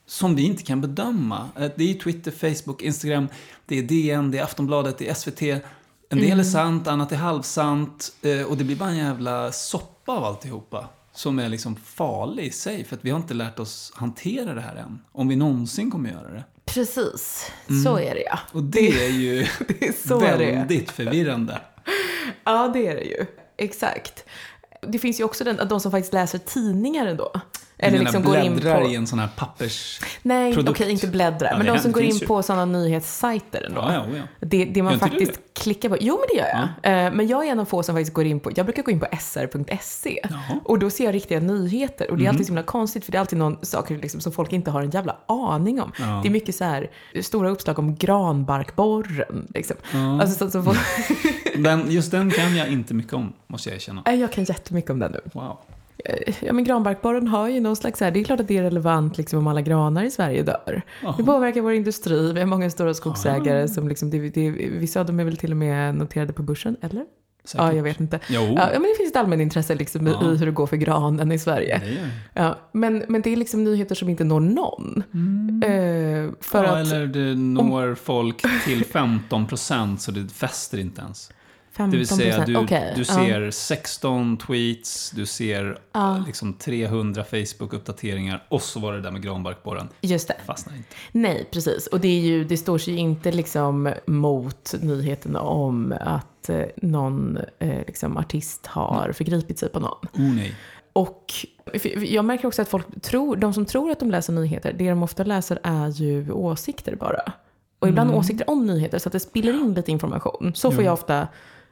som vi inte kan bedöma. Det är Twitter, Facebook, Instagram, det är D N, det är Aftonbladet, det är S V T. En del mm. är sant, annat är halvsant. Och det blir bara en jävla soppa av alltihopa. Som är liksom farlig i sig. För att vi har inte lärt oss hantera det här än. Om vi någonsin kommer göra det. Precis, mm. så är det ja. Och det är ju det är så väldigt är förvirrande. Ja, det är det ju. Exakt. Det finns ju också den, de som faktiskt läser tidningar ändå. Eller liksom går in på i en sån här pappers Nej, okej, okay, inte bläddra, ja, men de som går in ju. på sådana nyhetssajter ändå. Ja, ja, ja. Det, det man faktiskt klickar på. Jo, men det gör jag. Ja. Men jag är en av få som faktiskt går in på, jag brukar gå in på s r punkt se. Jaha. Och då ser jag riktiga nyheter. Och det är alltid så himla konstigt, för det är alltid någon saker liksom som folk inte har en jävla aning om. Ja. Det är mycket så här stora uppslag om granbarkborren liksom. Ja. Alltså, så, så folk... den, just den kan jag inte mycket om, måste jag erkänna. Jag kan jättemycket om den nu. Wow. Ja, men granbarkborren har ju någon slags så här, det är klart att det är relevant liksom om alla granar i Sverige dör. Aha. Det påverkar vår industri. Vi har många stora skogsägare Aha. som liksom, det, det, vissa av dem är väl till och med noterade på börsen, eller? Säkert. Ja, jag vet inte. Ja, men det finns ett allmänt intresse liksom i hur det går för granen i Sverige. Ja, men, men det är liksom nyheter som inte når någon. Mm. Uh, för ja, att, eller det når om... folk till femton procent så det fäster inte ens. Det vill säga du, okay. du ser uh. sexton tweets, du ser uh. liksom trehundra Facebook-uppdateringar och så var det där med granbarkborren. Just det. Fastnar inte. Nej, precis. Och det, är ju, det står sig inte liksom mot nyheten om att eh, någon eh, liksom artist har mm. förgripit sig på någon. Oh, nej. Och jag märker också att folk tror, de som tror att de läser nyheter, det de ofta läser är ju åsikter bara. Och ibland mm. åsikter om nyheter så att det spiller in lite information. Så får jo. jag ofta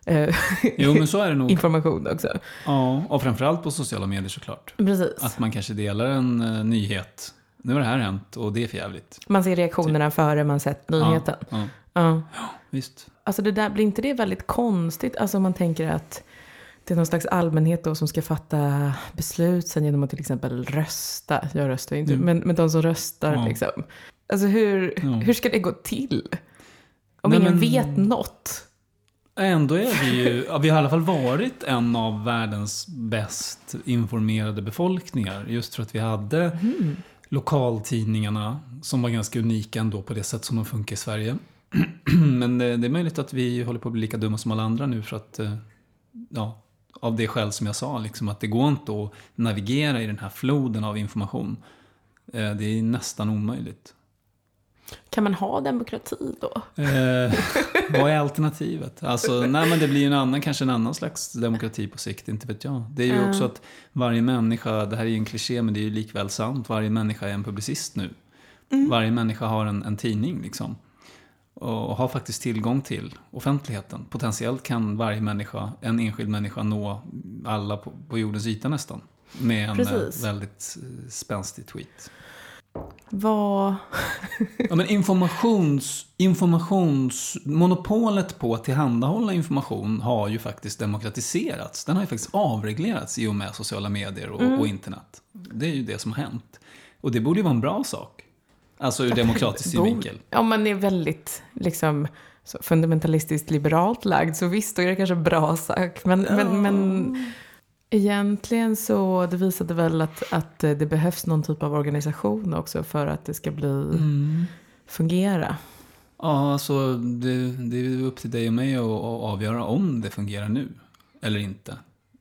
jo, men så är det nog. information också. Ja, och framförallt på sociala medier såklart. Precis. Att man kanske delar en uh, nyhet. Nu har det här hänt och det är för jävligt. Man ser reaktionerna typ. före man sett nyheten. Ja, ja. Ja. ja, visst. Alltså det där, blir inte det väldigt konstigt? Alltså man tänker att det är någon slags allmänhet då som ska fatta beslut sen genom att till exempel rösta. Jag röstar inte, mm. men, men de som röstar ja. liksom. Alltså hur, ja. hur ska det gå till? Om Nej, ingen men... vet något. Ändå är vi ju, vi har i alla fall varit en av världens bäst informerade befolkningar. Just för att vi hade mm. lokaltidningarna som var ganska unika ändå på det sätt som de funkar i Sverige. Men det, det är möjligt att vi håller på att bli lika dumma som alla andra nu för att, ja, av det skäl som jag sa, liksom, att det går inte att navigera i den här floden av information. Det är nästan omöjligt. Kan man ha demokrati då? Eh, vad är alternativet? Alltså, nej, men det blir ju en annan, kanske en annan slags demokrati på sikt, inte vet jag. Det är ju mm. också att varje människa, det här är ju en kliché men det är ju likväl sant, varje människa är en publicist nu. Mm. Varje människa har en, en tidning liksom. Och har faktiskt tillgång till offentligheten. Potentiellt kan varje människa, en enskild människa nå alla på, på jordens yta nästan. Med en Precis. väldigt spänstig tweet. Vad... ja, men informations, informationsmonopolet på att tillhandahålla information har ju faktiskt demokratiserats. Den har ju faktiskt avreglerats i och med sociala medier och, mm. och internet. Det är ju det som har hänt. Och det borde ju vara en bra sak. Alltså ur demokratisk synvinkel. Om man är väldigt liksom, så fundamentalistiskt liberalt lagd så visst, då är det kanske bra sak. Men... Ja. men, men... Egentligen så det visade väl att, att det behövs någon typ av organisation också för att det ska bli mm. fungera. Ja, alltså det, det är upp till dig och mig att, att avgöra om det fungerar nu eller inte.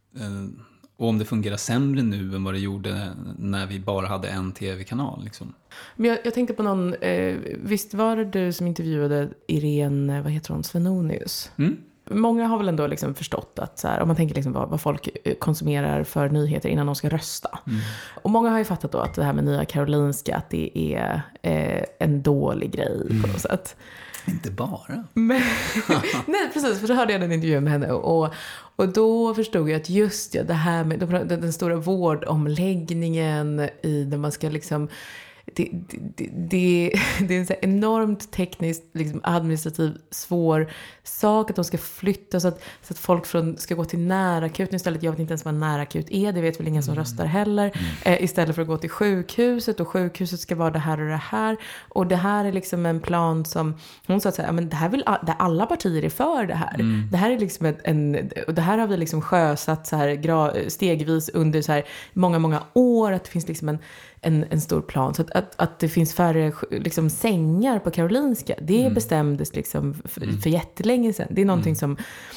Och om det fungerar sämre nu än vad det gjorde när vi bara hade en tv-kanal. Liksom. Men jag, jag tänkte på någon, eh, visst var det du som intervjuade Irene, vad heter hon, Svenonius? Mm. Många har väl ändå liksom förstått att så här, om man tänker liksom vad, vad folk konsumerar för nyheter innan de ska rösta. Mm. Och många har ju fattat då att det här med Nya Karolinska, att det är eh, en dålig grej mm. på något sätt. Inte bara. Men, nej, precis, för så hörde jag den intervjun med henne och, och då förstod jag att just ja, det här med den, den stora vårdomläggningen i där man ska liksom Det, det, det, det är en så enormt tekniskt liksom administrativ svår sak att de ska flytta så att, så att folk från, ska gå till närakuten istället. Jag vet inte ens vad närakut är, det vet väl ingen som mm. röstar heller. Mm. Eh, istället för att gå till sjukhuset och sjukhuset ska vara det här och det här. Och det här är liksom en plan som hon sa att säga, men det här vill det alla partier är för det här. Mm. Det här är liksom ett, en och det här har vi liksom sjösatt så här stegvis under så här många många år, att det finns liksom en En, en stor plan. Så att, att, att det finns färre liksom, sängar på Karolinska. Det mm. bestämdes liksom för, mm. för jättelänge sedan. Det är någonting mm. som,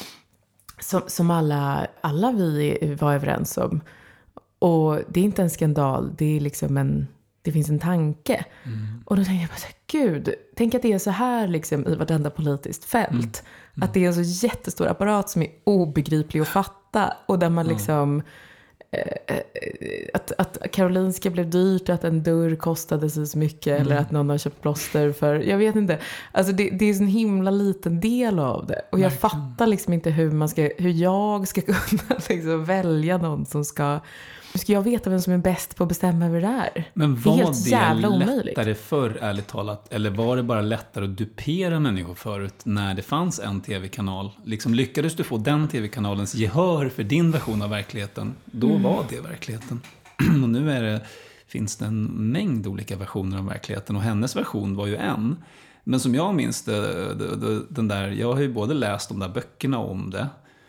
som, som alla, alla vi var överens om. Och det är inte en skandal, det är liksom en, det finns en tanke. Mm. Och då tänkte jag bara så här, gud, tänk att det är så här liksom i vartenda politiskt fält. Mm. Mm. Att det är en så jättestor apparat som är obegriplig att fatta. Och där man liksom, eh, att, att Karolinska blev dyrt, att en dörr kostade så mycket. Mm. Eller att någon har köpt plåster för, jag vet inte. Alltså det, det är en himla liten del av det. Och jag Verkligen. fattar liksom inte hur, man ska, hur jag ska kunna liksom välja någon som ska... Ska jag veta vem som är bäst på att bestämma över det här? Men var det är helt det jävla lättare omöjligt. förr, ärligt talat? Eller var det bara lättare att dupera människor förut när det fanns en tv-kanal? Liksom, lyckades du få den tv-kanalens gehör för din version av verkligheten? Då mm. var det verkligheten. Och nu är det, finns det en mängd olika versioner av verkligheten. Och hennes version var ju en. Men som jag minns det, det, det, den där, jag har ju både läst de där böckerna om det.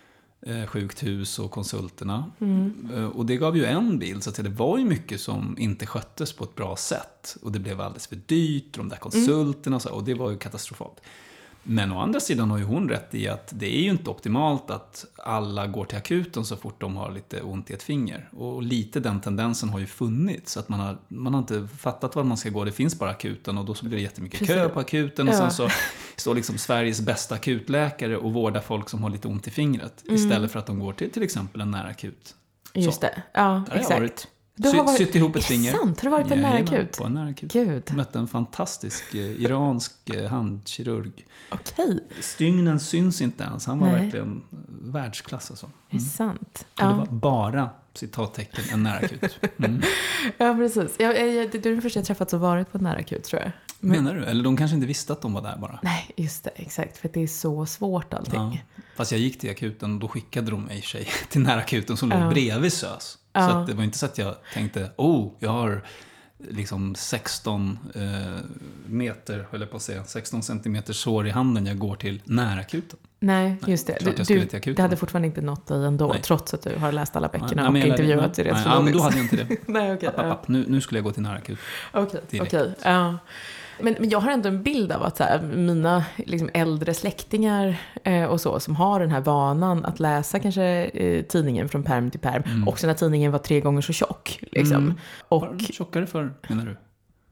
Sjukt hus och konsulterna. Mm. Och det gav ju en bild, så att det var ju mycket som inte sköttes på ett bra sätt. Och det blev alldeles för dyrt, de där konsulterna, mm. och, så, och det var ju katastrofalt. Men å andra sidan har ju hon rätt i att det är ju inte optimalt att alla går till akuten så fort de har lite ont i ett finger. Och lite den tendensen har ju funnits. Så att man har, man har inte fattat var man ska gå. Det finns bara akuten och då så blir det jättemycket Precis. kö på akuten. Och ja. sen så står liksom Sveriges bästa akutläkare och vårdar folk som har lite ont i fingret. Mm. Istället för att de går till till exempel en närakut. Just så. det, ja exakt. Du har varit, sytt ihop ett finger. Är sant? Har du varit på en närakut? På en närakut. Gud. Mötte en fantastisk eh, iransk eh, handkirurg. Okej. Stygnen syns inte ens. Han var Nej. verkligen världsklass och så. Mm. Det är sant. Ja. Det var bara, citattecken, en närakut. Mm. Ja, precis. Jag, jag, du är den första jag träffat som varit på en närakut, tror jag. Men... Menar du? Eller de kanske inte visste att de var där bara. Nej, just det. Exakt. För det är så svårt allting. Ja. Fast jag gick till akuten och då skickade de mig tjej till närakuten som låg ja. bredvid SÖS. Ja. Så att det var inte så att jag tänkte, oh, jag har liksom sexton eh, meter, höll jag på att säga, sexton centimeter sår i handen, jag går till närakuten. Nej, just det. Nej, du, du, det hade fortfarande inte nått dig ändå, nej. trots att du har läst alla böckerna nej, och intervjuat dig. Nej, ja, men då hade jag inte det. nej, okej. Okay, ja. nu, nu skulle jag gå till närakut. Okej, okay, okej. Okay. Ja. Men, men jag har ändå en bild av att så här, mina liksom, äldre släktingar eh, och så, som har den här vanan att läsa kanske eh, tidningen från perm till perm. Mm. Också när tidningen var tre gånger så tjock. Liksom. Mm. Och, var den tjockare för, menar du?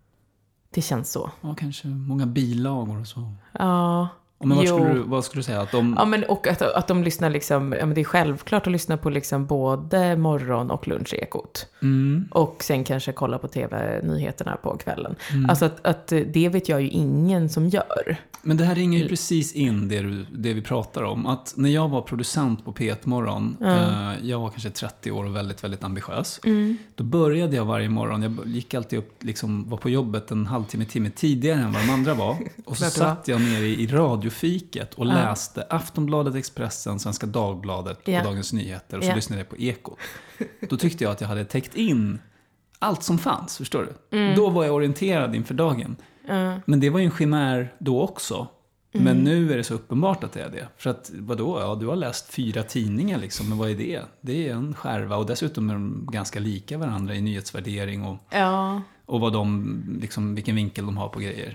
Det känns så. Ja, kanske många bilagor och så. Ja. Men vad skulle, du, vad skulle du säga? Att de... Ja, men, och att, att de lyssnar liksom, ja, men det är självklart att lyssna på liksom både morgon- och lunchekot. Mm. Och sen kanske kolla på tv-nyheterna på kvällen. Mm. Alltså att, att det vet jag ju ingen som gör. Men det här ringer ju precis in det, du, det vi pratar om. Att när jag var producent på P ett-morgon, mm. eh, jag var kanske trettio år och väldigt, väldigt ambitiös. Mm. Då började jag varje morgon, jag gick alltid upp, liksom, var på jobbet en halvtimme, timme tidigare än vad de andra var. Och så satt jag nere i, i radiofiket och ja. läste Aftonbladet, Expressen, Svenska Dagbladet och ja. Dagens Nyheter. Och så ja. lyssnade jag på Ekot. Då tyckte jag att jag hade täckt in allt som fanns, förstår du? Mm. Då var jag orienterad inför dagen. Mm. Men det var ju en chimär då också. Mm. Men nu är det så uppenbart att det är det. För att, vadå? Ja, du har läst fyra tidningar liksom. Men vad är det? Det är en skärva. Och dessutom är de ganska lika varandra i nyhetsvärdering. Och, ja. och vad de, liksom, vilken vinkel de har på grejer.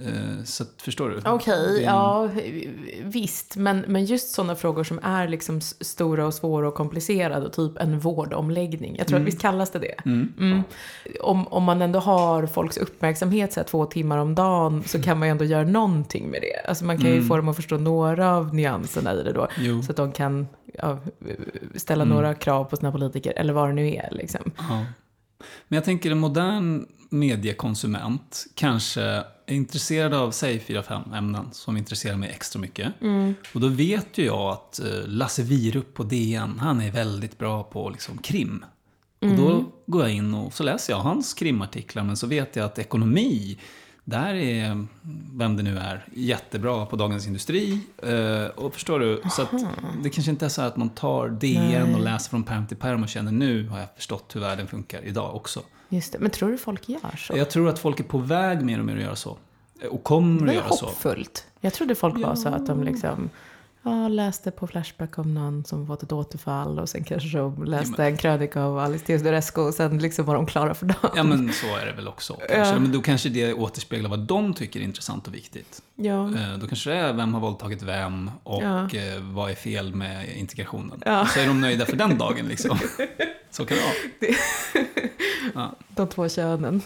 Så att, förstår du? Okej, okay, en... ja visst. Men, men just sådana frågor som är liksom stora och svåra och komplicerade. Och typ en vårdomläggning. Jag tror mm. att visst kallas det det. Mm. Mm. Om, om man ändå har folks uppmärksamhet så här, två timmar om dagen. Så kan man ju ändå göra någonting med det. Alltså man kan ju mm. få dem att förstå några av nyanserna i det då. Jo. Så att de kan ja, ställa mm. några krav på sina politiker. Eller vad det nu är liksom. Ja. Men jag tänker en modern mediekonsument kanske är intresserad av, säg, fyra, fem ämnen som intresserar mig extra mycket. Mm. Och då vet ju jag att Lasse Wierup på D N, han är väldigt bra på liksom krim. Mm. Och då går jag in och så läser jag hans krimartiklar, men så vet jag att ekonomi, där är, vem det nu är, jättebra på Dagens Industri. Och förstår du, så att det kanske inte är så att man tar D N Nej. och läser från perm till perm och känner, nu har jag förstått hur världen funkar idag också. Just det. Men tror du folk gör så? Jag tror att folk är på väg mer och mer att göra så. Och kommer att göra så. Det är hoppfullt. Jag trodde folk ja. var så att de liksom Jag läste på Flashback om någon som fått ett återfall och sen kanske de läste en krönika av Alice Teodorescu och sen liksom var de klara för dagen. Ja, men så är det väl också. Kanske. Ja. Men då kanske det återspeglar vad de tycker är intressant och viktigt. Ja. Då kanske det är vem har våldtagit vem och ja. vad är fel med integrationen. Ja. Så är de nöjda för den dagen liksom. Så kan det vara. Det... Ja. De två könen.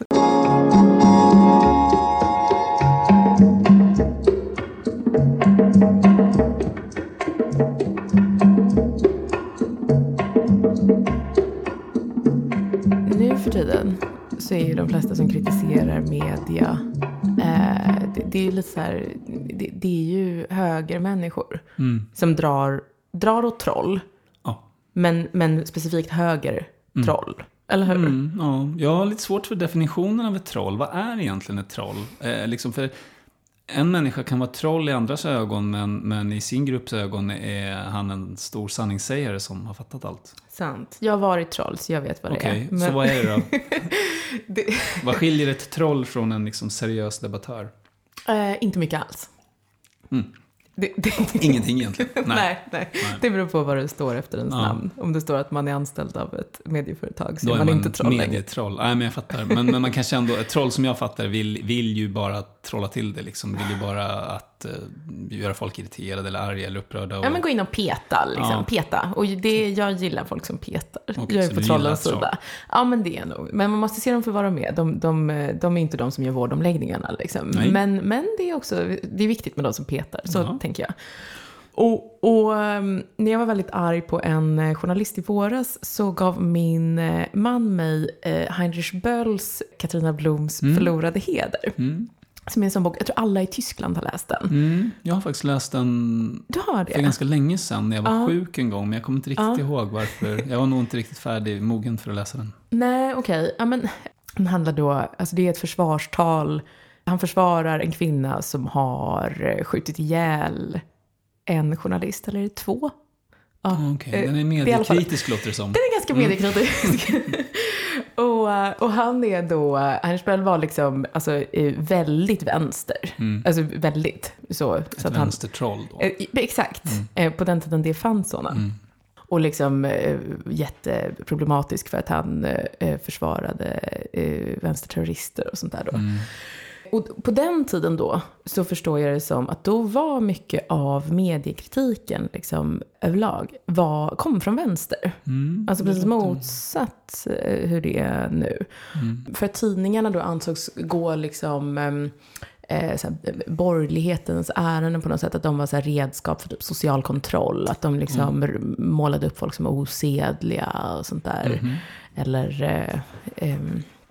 Nu för tiden så är ju de flesta som kritiserar media eh, det, det är ju lite så här, det, det är ju högermänniskor mm. som drar, drar åt troll. Ja. Men, men specifikt höger troll. Mm. Eller hur? Mm, ja. Jag har lite svårt för definitionen av ett troll. Vad är egentligen ett troll? Eh, liksom för en människa kan vara troll i andras ögon, men, men i sin grupps ögon är han en stor sanningssägare som har fattat allt. Sant. Jag har varit troll, så jag vet vad det okay, är. Men... så vad är det då? det... Vad skiljer ett troll från en liksom seriös debattör? Eh, inte mycket alls. Mm. Det, det... Ingenting egentligen. Nej. nej, nej. nej. Det beror på vad det står efter ens ja. namn. Om det står att man är anställd av ett medieföretag så då är man, man inte troll längre. Medietroll. Nej, men jag fattar. Men, men man kanske ändå, ett troll som jag fattar vill, vill ju bara trolla till det. Liksom. Vill ju bara att uh, göra folk irriterade eller arga eller upprörda. Och... Ja, men gå in och peta. Liksom. Ja. Peta. Och det, jag gillar folk som petar. Okay, jag är på trollens sida. Troll. Ja, men det är nog. Men man måste se dem för vad de är. De, de, de är inte de som gör vårdomläggningarna. Liksom. Men, men det är också det är viktigt med de som petar. Så ja. tänker jag. Och, och när jag var väldigt arg på en journalist i våras så gav min man mig Heinrich Bölls Katarina Blums mm. Förlorade heder. Mm. Som är en sån bok, jag tror alla i Tyskland har läst den. Mm. Jag har faktiskt läst den du har det. för ganska länge sedan när jag var ja. sjuk en gång. Men jag kommer inte riktigt ja. ihåg varför. Jag var nog inte riktigt färdig, mogen för att läsa den. Nej, okej. Okay. Ja, men den handlar då, alltså det är ett försvarstal. Han försvarar en kvinna som har skjutit ihjäl en journalist, eller är det två? Ja, okay. Den är mediekritisk låter det som. Den är ganska mediekritisk. Mm. och, och han är då, Heinrich Böll var liksom alltså, väldigt vänster. Mm. Alltså väldigt. Så, Ett så att vänstertroll då. Eh, exakt. Mm. Eh, på den tiden det fanns sådana. Mm. Och liksom eh, jätteproblematisk för att han eh, försvarade eh, vänsterterrorister och sånt där då. Mm. Och på den tiden då så förstår jag det som att då var mycket av mediekritiken liksom överlag var, kom från vänster. Mm, alltså precis motsatt hur det är nu. Mm. För tidningarna då ansågs gå liksom eh, så här, borgerlighetens ärenden på något sätt. Att de var så här redskap för typ social kontroll. Att de liksom mm. målade upp folk som var osedliga och sånt där. Mm. Eller eh, eh,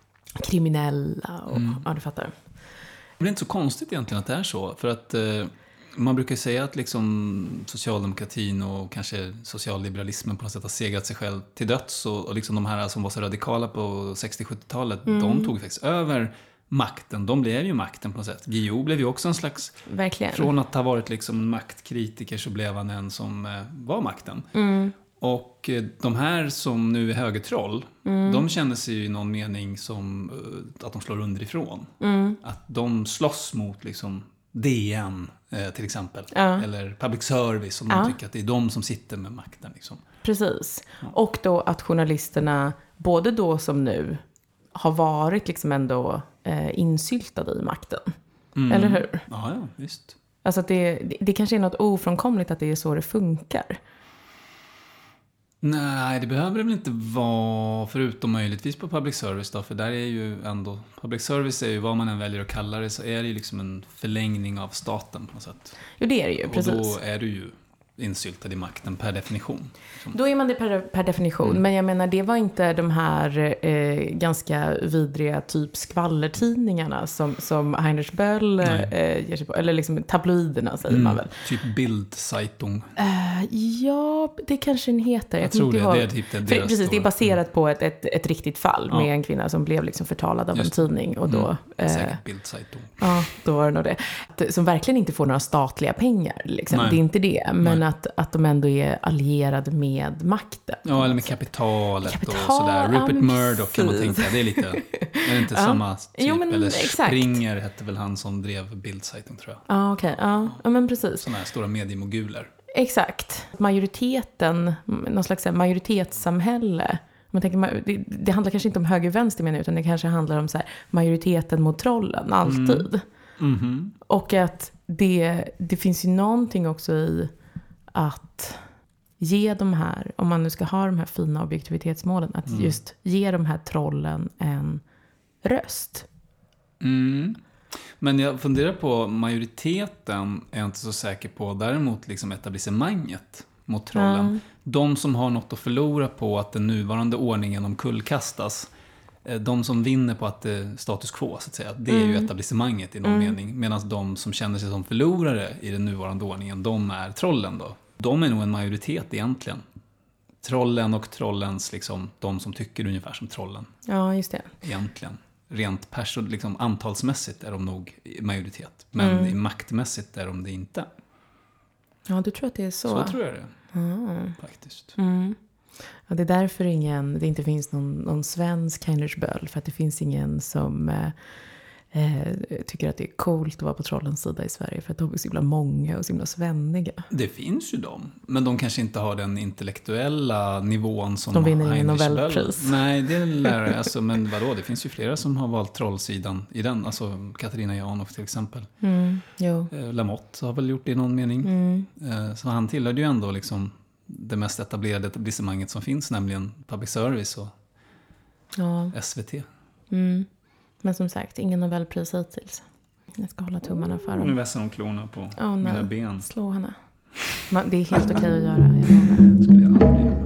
kriminella och mm. ja, du fattar. Det är inte så konstigt egentligen att det är så. För att eh, man brukar säga att liksom socialdemokratin och kanske socialliberalismen på något sätt har segrat sig själv till döds. Och, och liksom de här som var så radikala på sextio-sjuttiotalet, mm. de tog faktiskt över makten. De blev ju makten på något sätt. G O blev ju också en slags... Verkligen. Från att ha varit liksom en maktkritiker så blev han en som eh, var makten. Mm. Och de här som nu är högertroll, mm. de känner sig ju i någon mening som uh, att de slår underifrån. Mm. Att de slåss mot liksom D N eh, till exempel. Ja. Eller public service, som ja. de tycker att det är de som sitter med makten. Liksom. Precis. Ja. Och då att journalisterna, både då som nu, har varit liksom ändå eh, insyltade i makten. Mm. Eller hur? Ja, ja, visst. Alltså att det, det, det kanske är något ofrånkomligt att det är så det funkar. Nej, det behöver det väl inte vara, förutom möjligtvis på public service då, för där är ju ändå, public service är ju vad man än väljer att kalla det, så är det ju liksom en förlängning av staten på något sätt. Jo, det är det ju, och precis. Och då är du ju insyltad i makten per definition. Som... Då är man det per, per definition, mm. men jag menar det var inte de här eh, ganska vidriga typ skvallertidningarna som, som Heinrich Böll eh, ger sig på, eller liksom tabloiderna säger mm. man väl. Typ Bild-Zeitung. Uh, ja, det kanske den heter. Jag, jag tror det, ihåg. det är typ det. För, precis, stora. Det är baserat mm. på ett, ett, ett riktigt fall ja. med en kvinna som blev liksom förtalad av Just en tidning. Och då, mm. Säkert eh, Bild-Zeitung. Ja, då var det nog det. Som verkligen inte får några statliga pengar. Liksom. Det är inte det, men att, att de ändå är allierade med makten. Ja, eller med kapitalet, Kapital, och sådär. Rupert Murdoch kan man tänka. Det är lite, är det inte ja. samma typ? Jo, men, eller exakt. Springer hette väl han som drev Bild-Zeitung, tror jag. Ja, okej. Okay. Ja. ja, men precis. Sådana här stora mediemoguler. Exakt. Majoriteten, någon slags majoritetssamhälle. Man tänker, det, det handlar kanske inte om höger och vänster menar, utan det kanske handlar om så här, majoriteten mot trollen, alltid. Mm. Mm-hmm. Och att det, det finns ju någonting också i att ge de här, om man nu ska ha de här fina objektivitetsmålen, att mm. just ge de här trollen en röst. Mm. Men jag funderar på majoriteten, är jag inte så säker på. Däremot liksom etablissemanget mot trollen. Mm. De som har något att förlora på att den nuvarande ordningen omkullkastas. De som vinner på att det status quo, så att säga. Det är mm. ju etablissemanget i någon mm. mening. Medan de som känner sig som förlorare i den nuvarande ordningen, de är trollen då. De är nog en majoritet egentligen. Trollen och trollens, liksom, de som tycker ungefär som trollen. Ja, just det. Egentligen. Rent person, liksom, antalsmässigt är de nog i majoritet. Men mm. i maktmässigt är de det inte. Ja, du tror att det är så? Så tror jag det. Mm. Faktiskt. Mm. Ja, det är därför ingen, det inte finns någon, någon svensk Heinrich Böll. För att det finns ingen som eh, eh, tycker att det är coolt att vara på trollens sida i Sverige. För att de är så himla många och så himla svenniga. Det finns ju de. Men de kanske inte har den intellektuella nivån som de vinner ingen Heinrich Nobelpris. Böll. Nej, det lär jag. Alltså, men vadå, det finns ju flera som har valt trollsidan i den. Alltså Katarina Janouch till exempel. Mm, jo. Eh, Lamotte har väl gjort det i någon mening. Mm. Eh, så han tillhörde ju ändå liksom det mest etablerade etablissemanget som finns, nämligen public service och ja. S V T. Mm. Men som sagt, ingen Nobelpris hittills. Jag ska hålla tummarna för dem. Nu vässar de klorna på oh, mina nej. ben. Slå henne. Det är helt okej okay att göra. Jag skulle jag aldrig göra.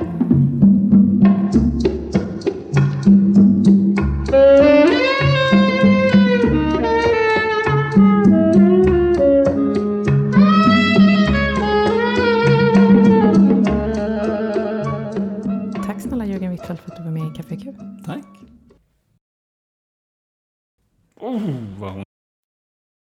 Tack snälla Jörgen Wittfeldt för att du var med i Café Q. Tack. Oh, vad hon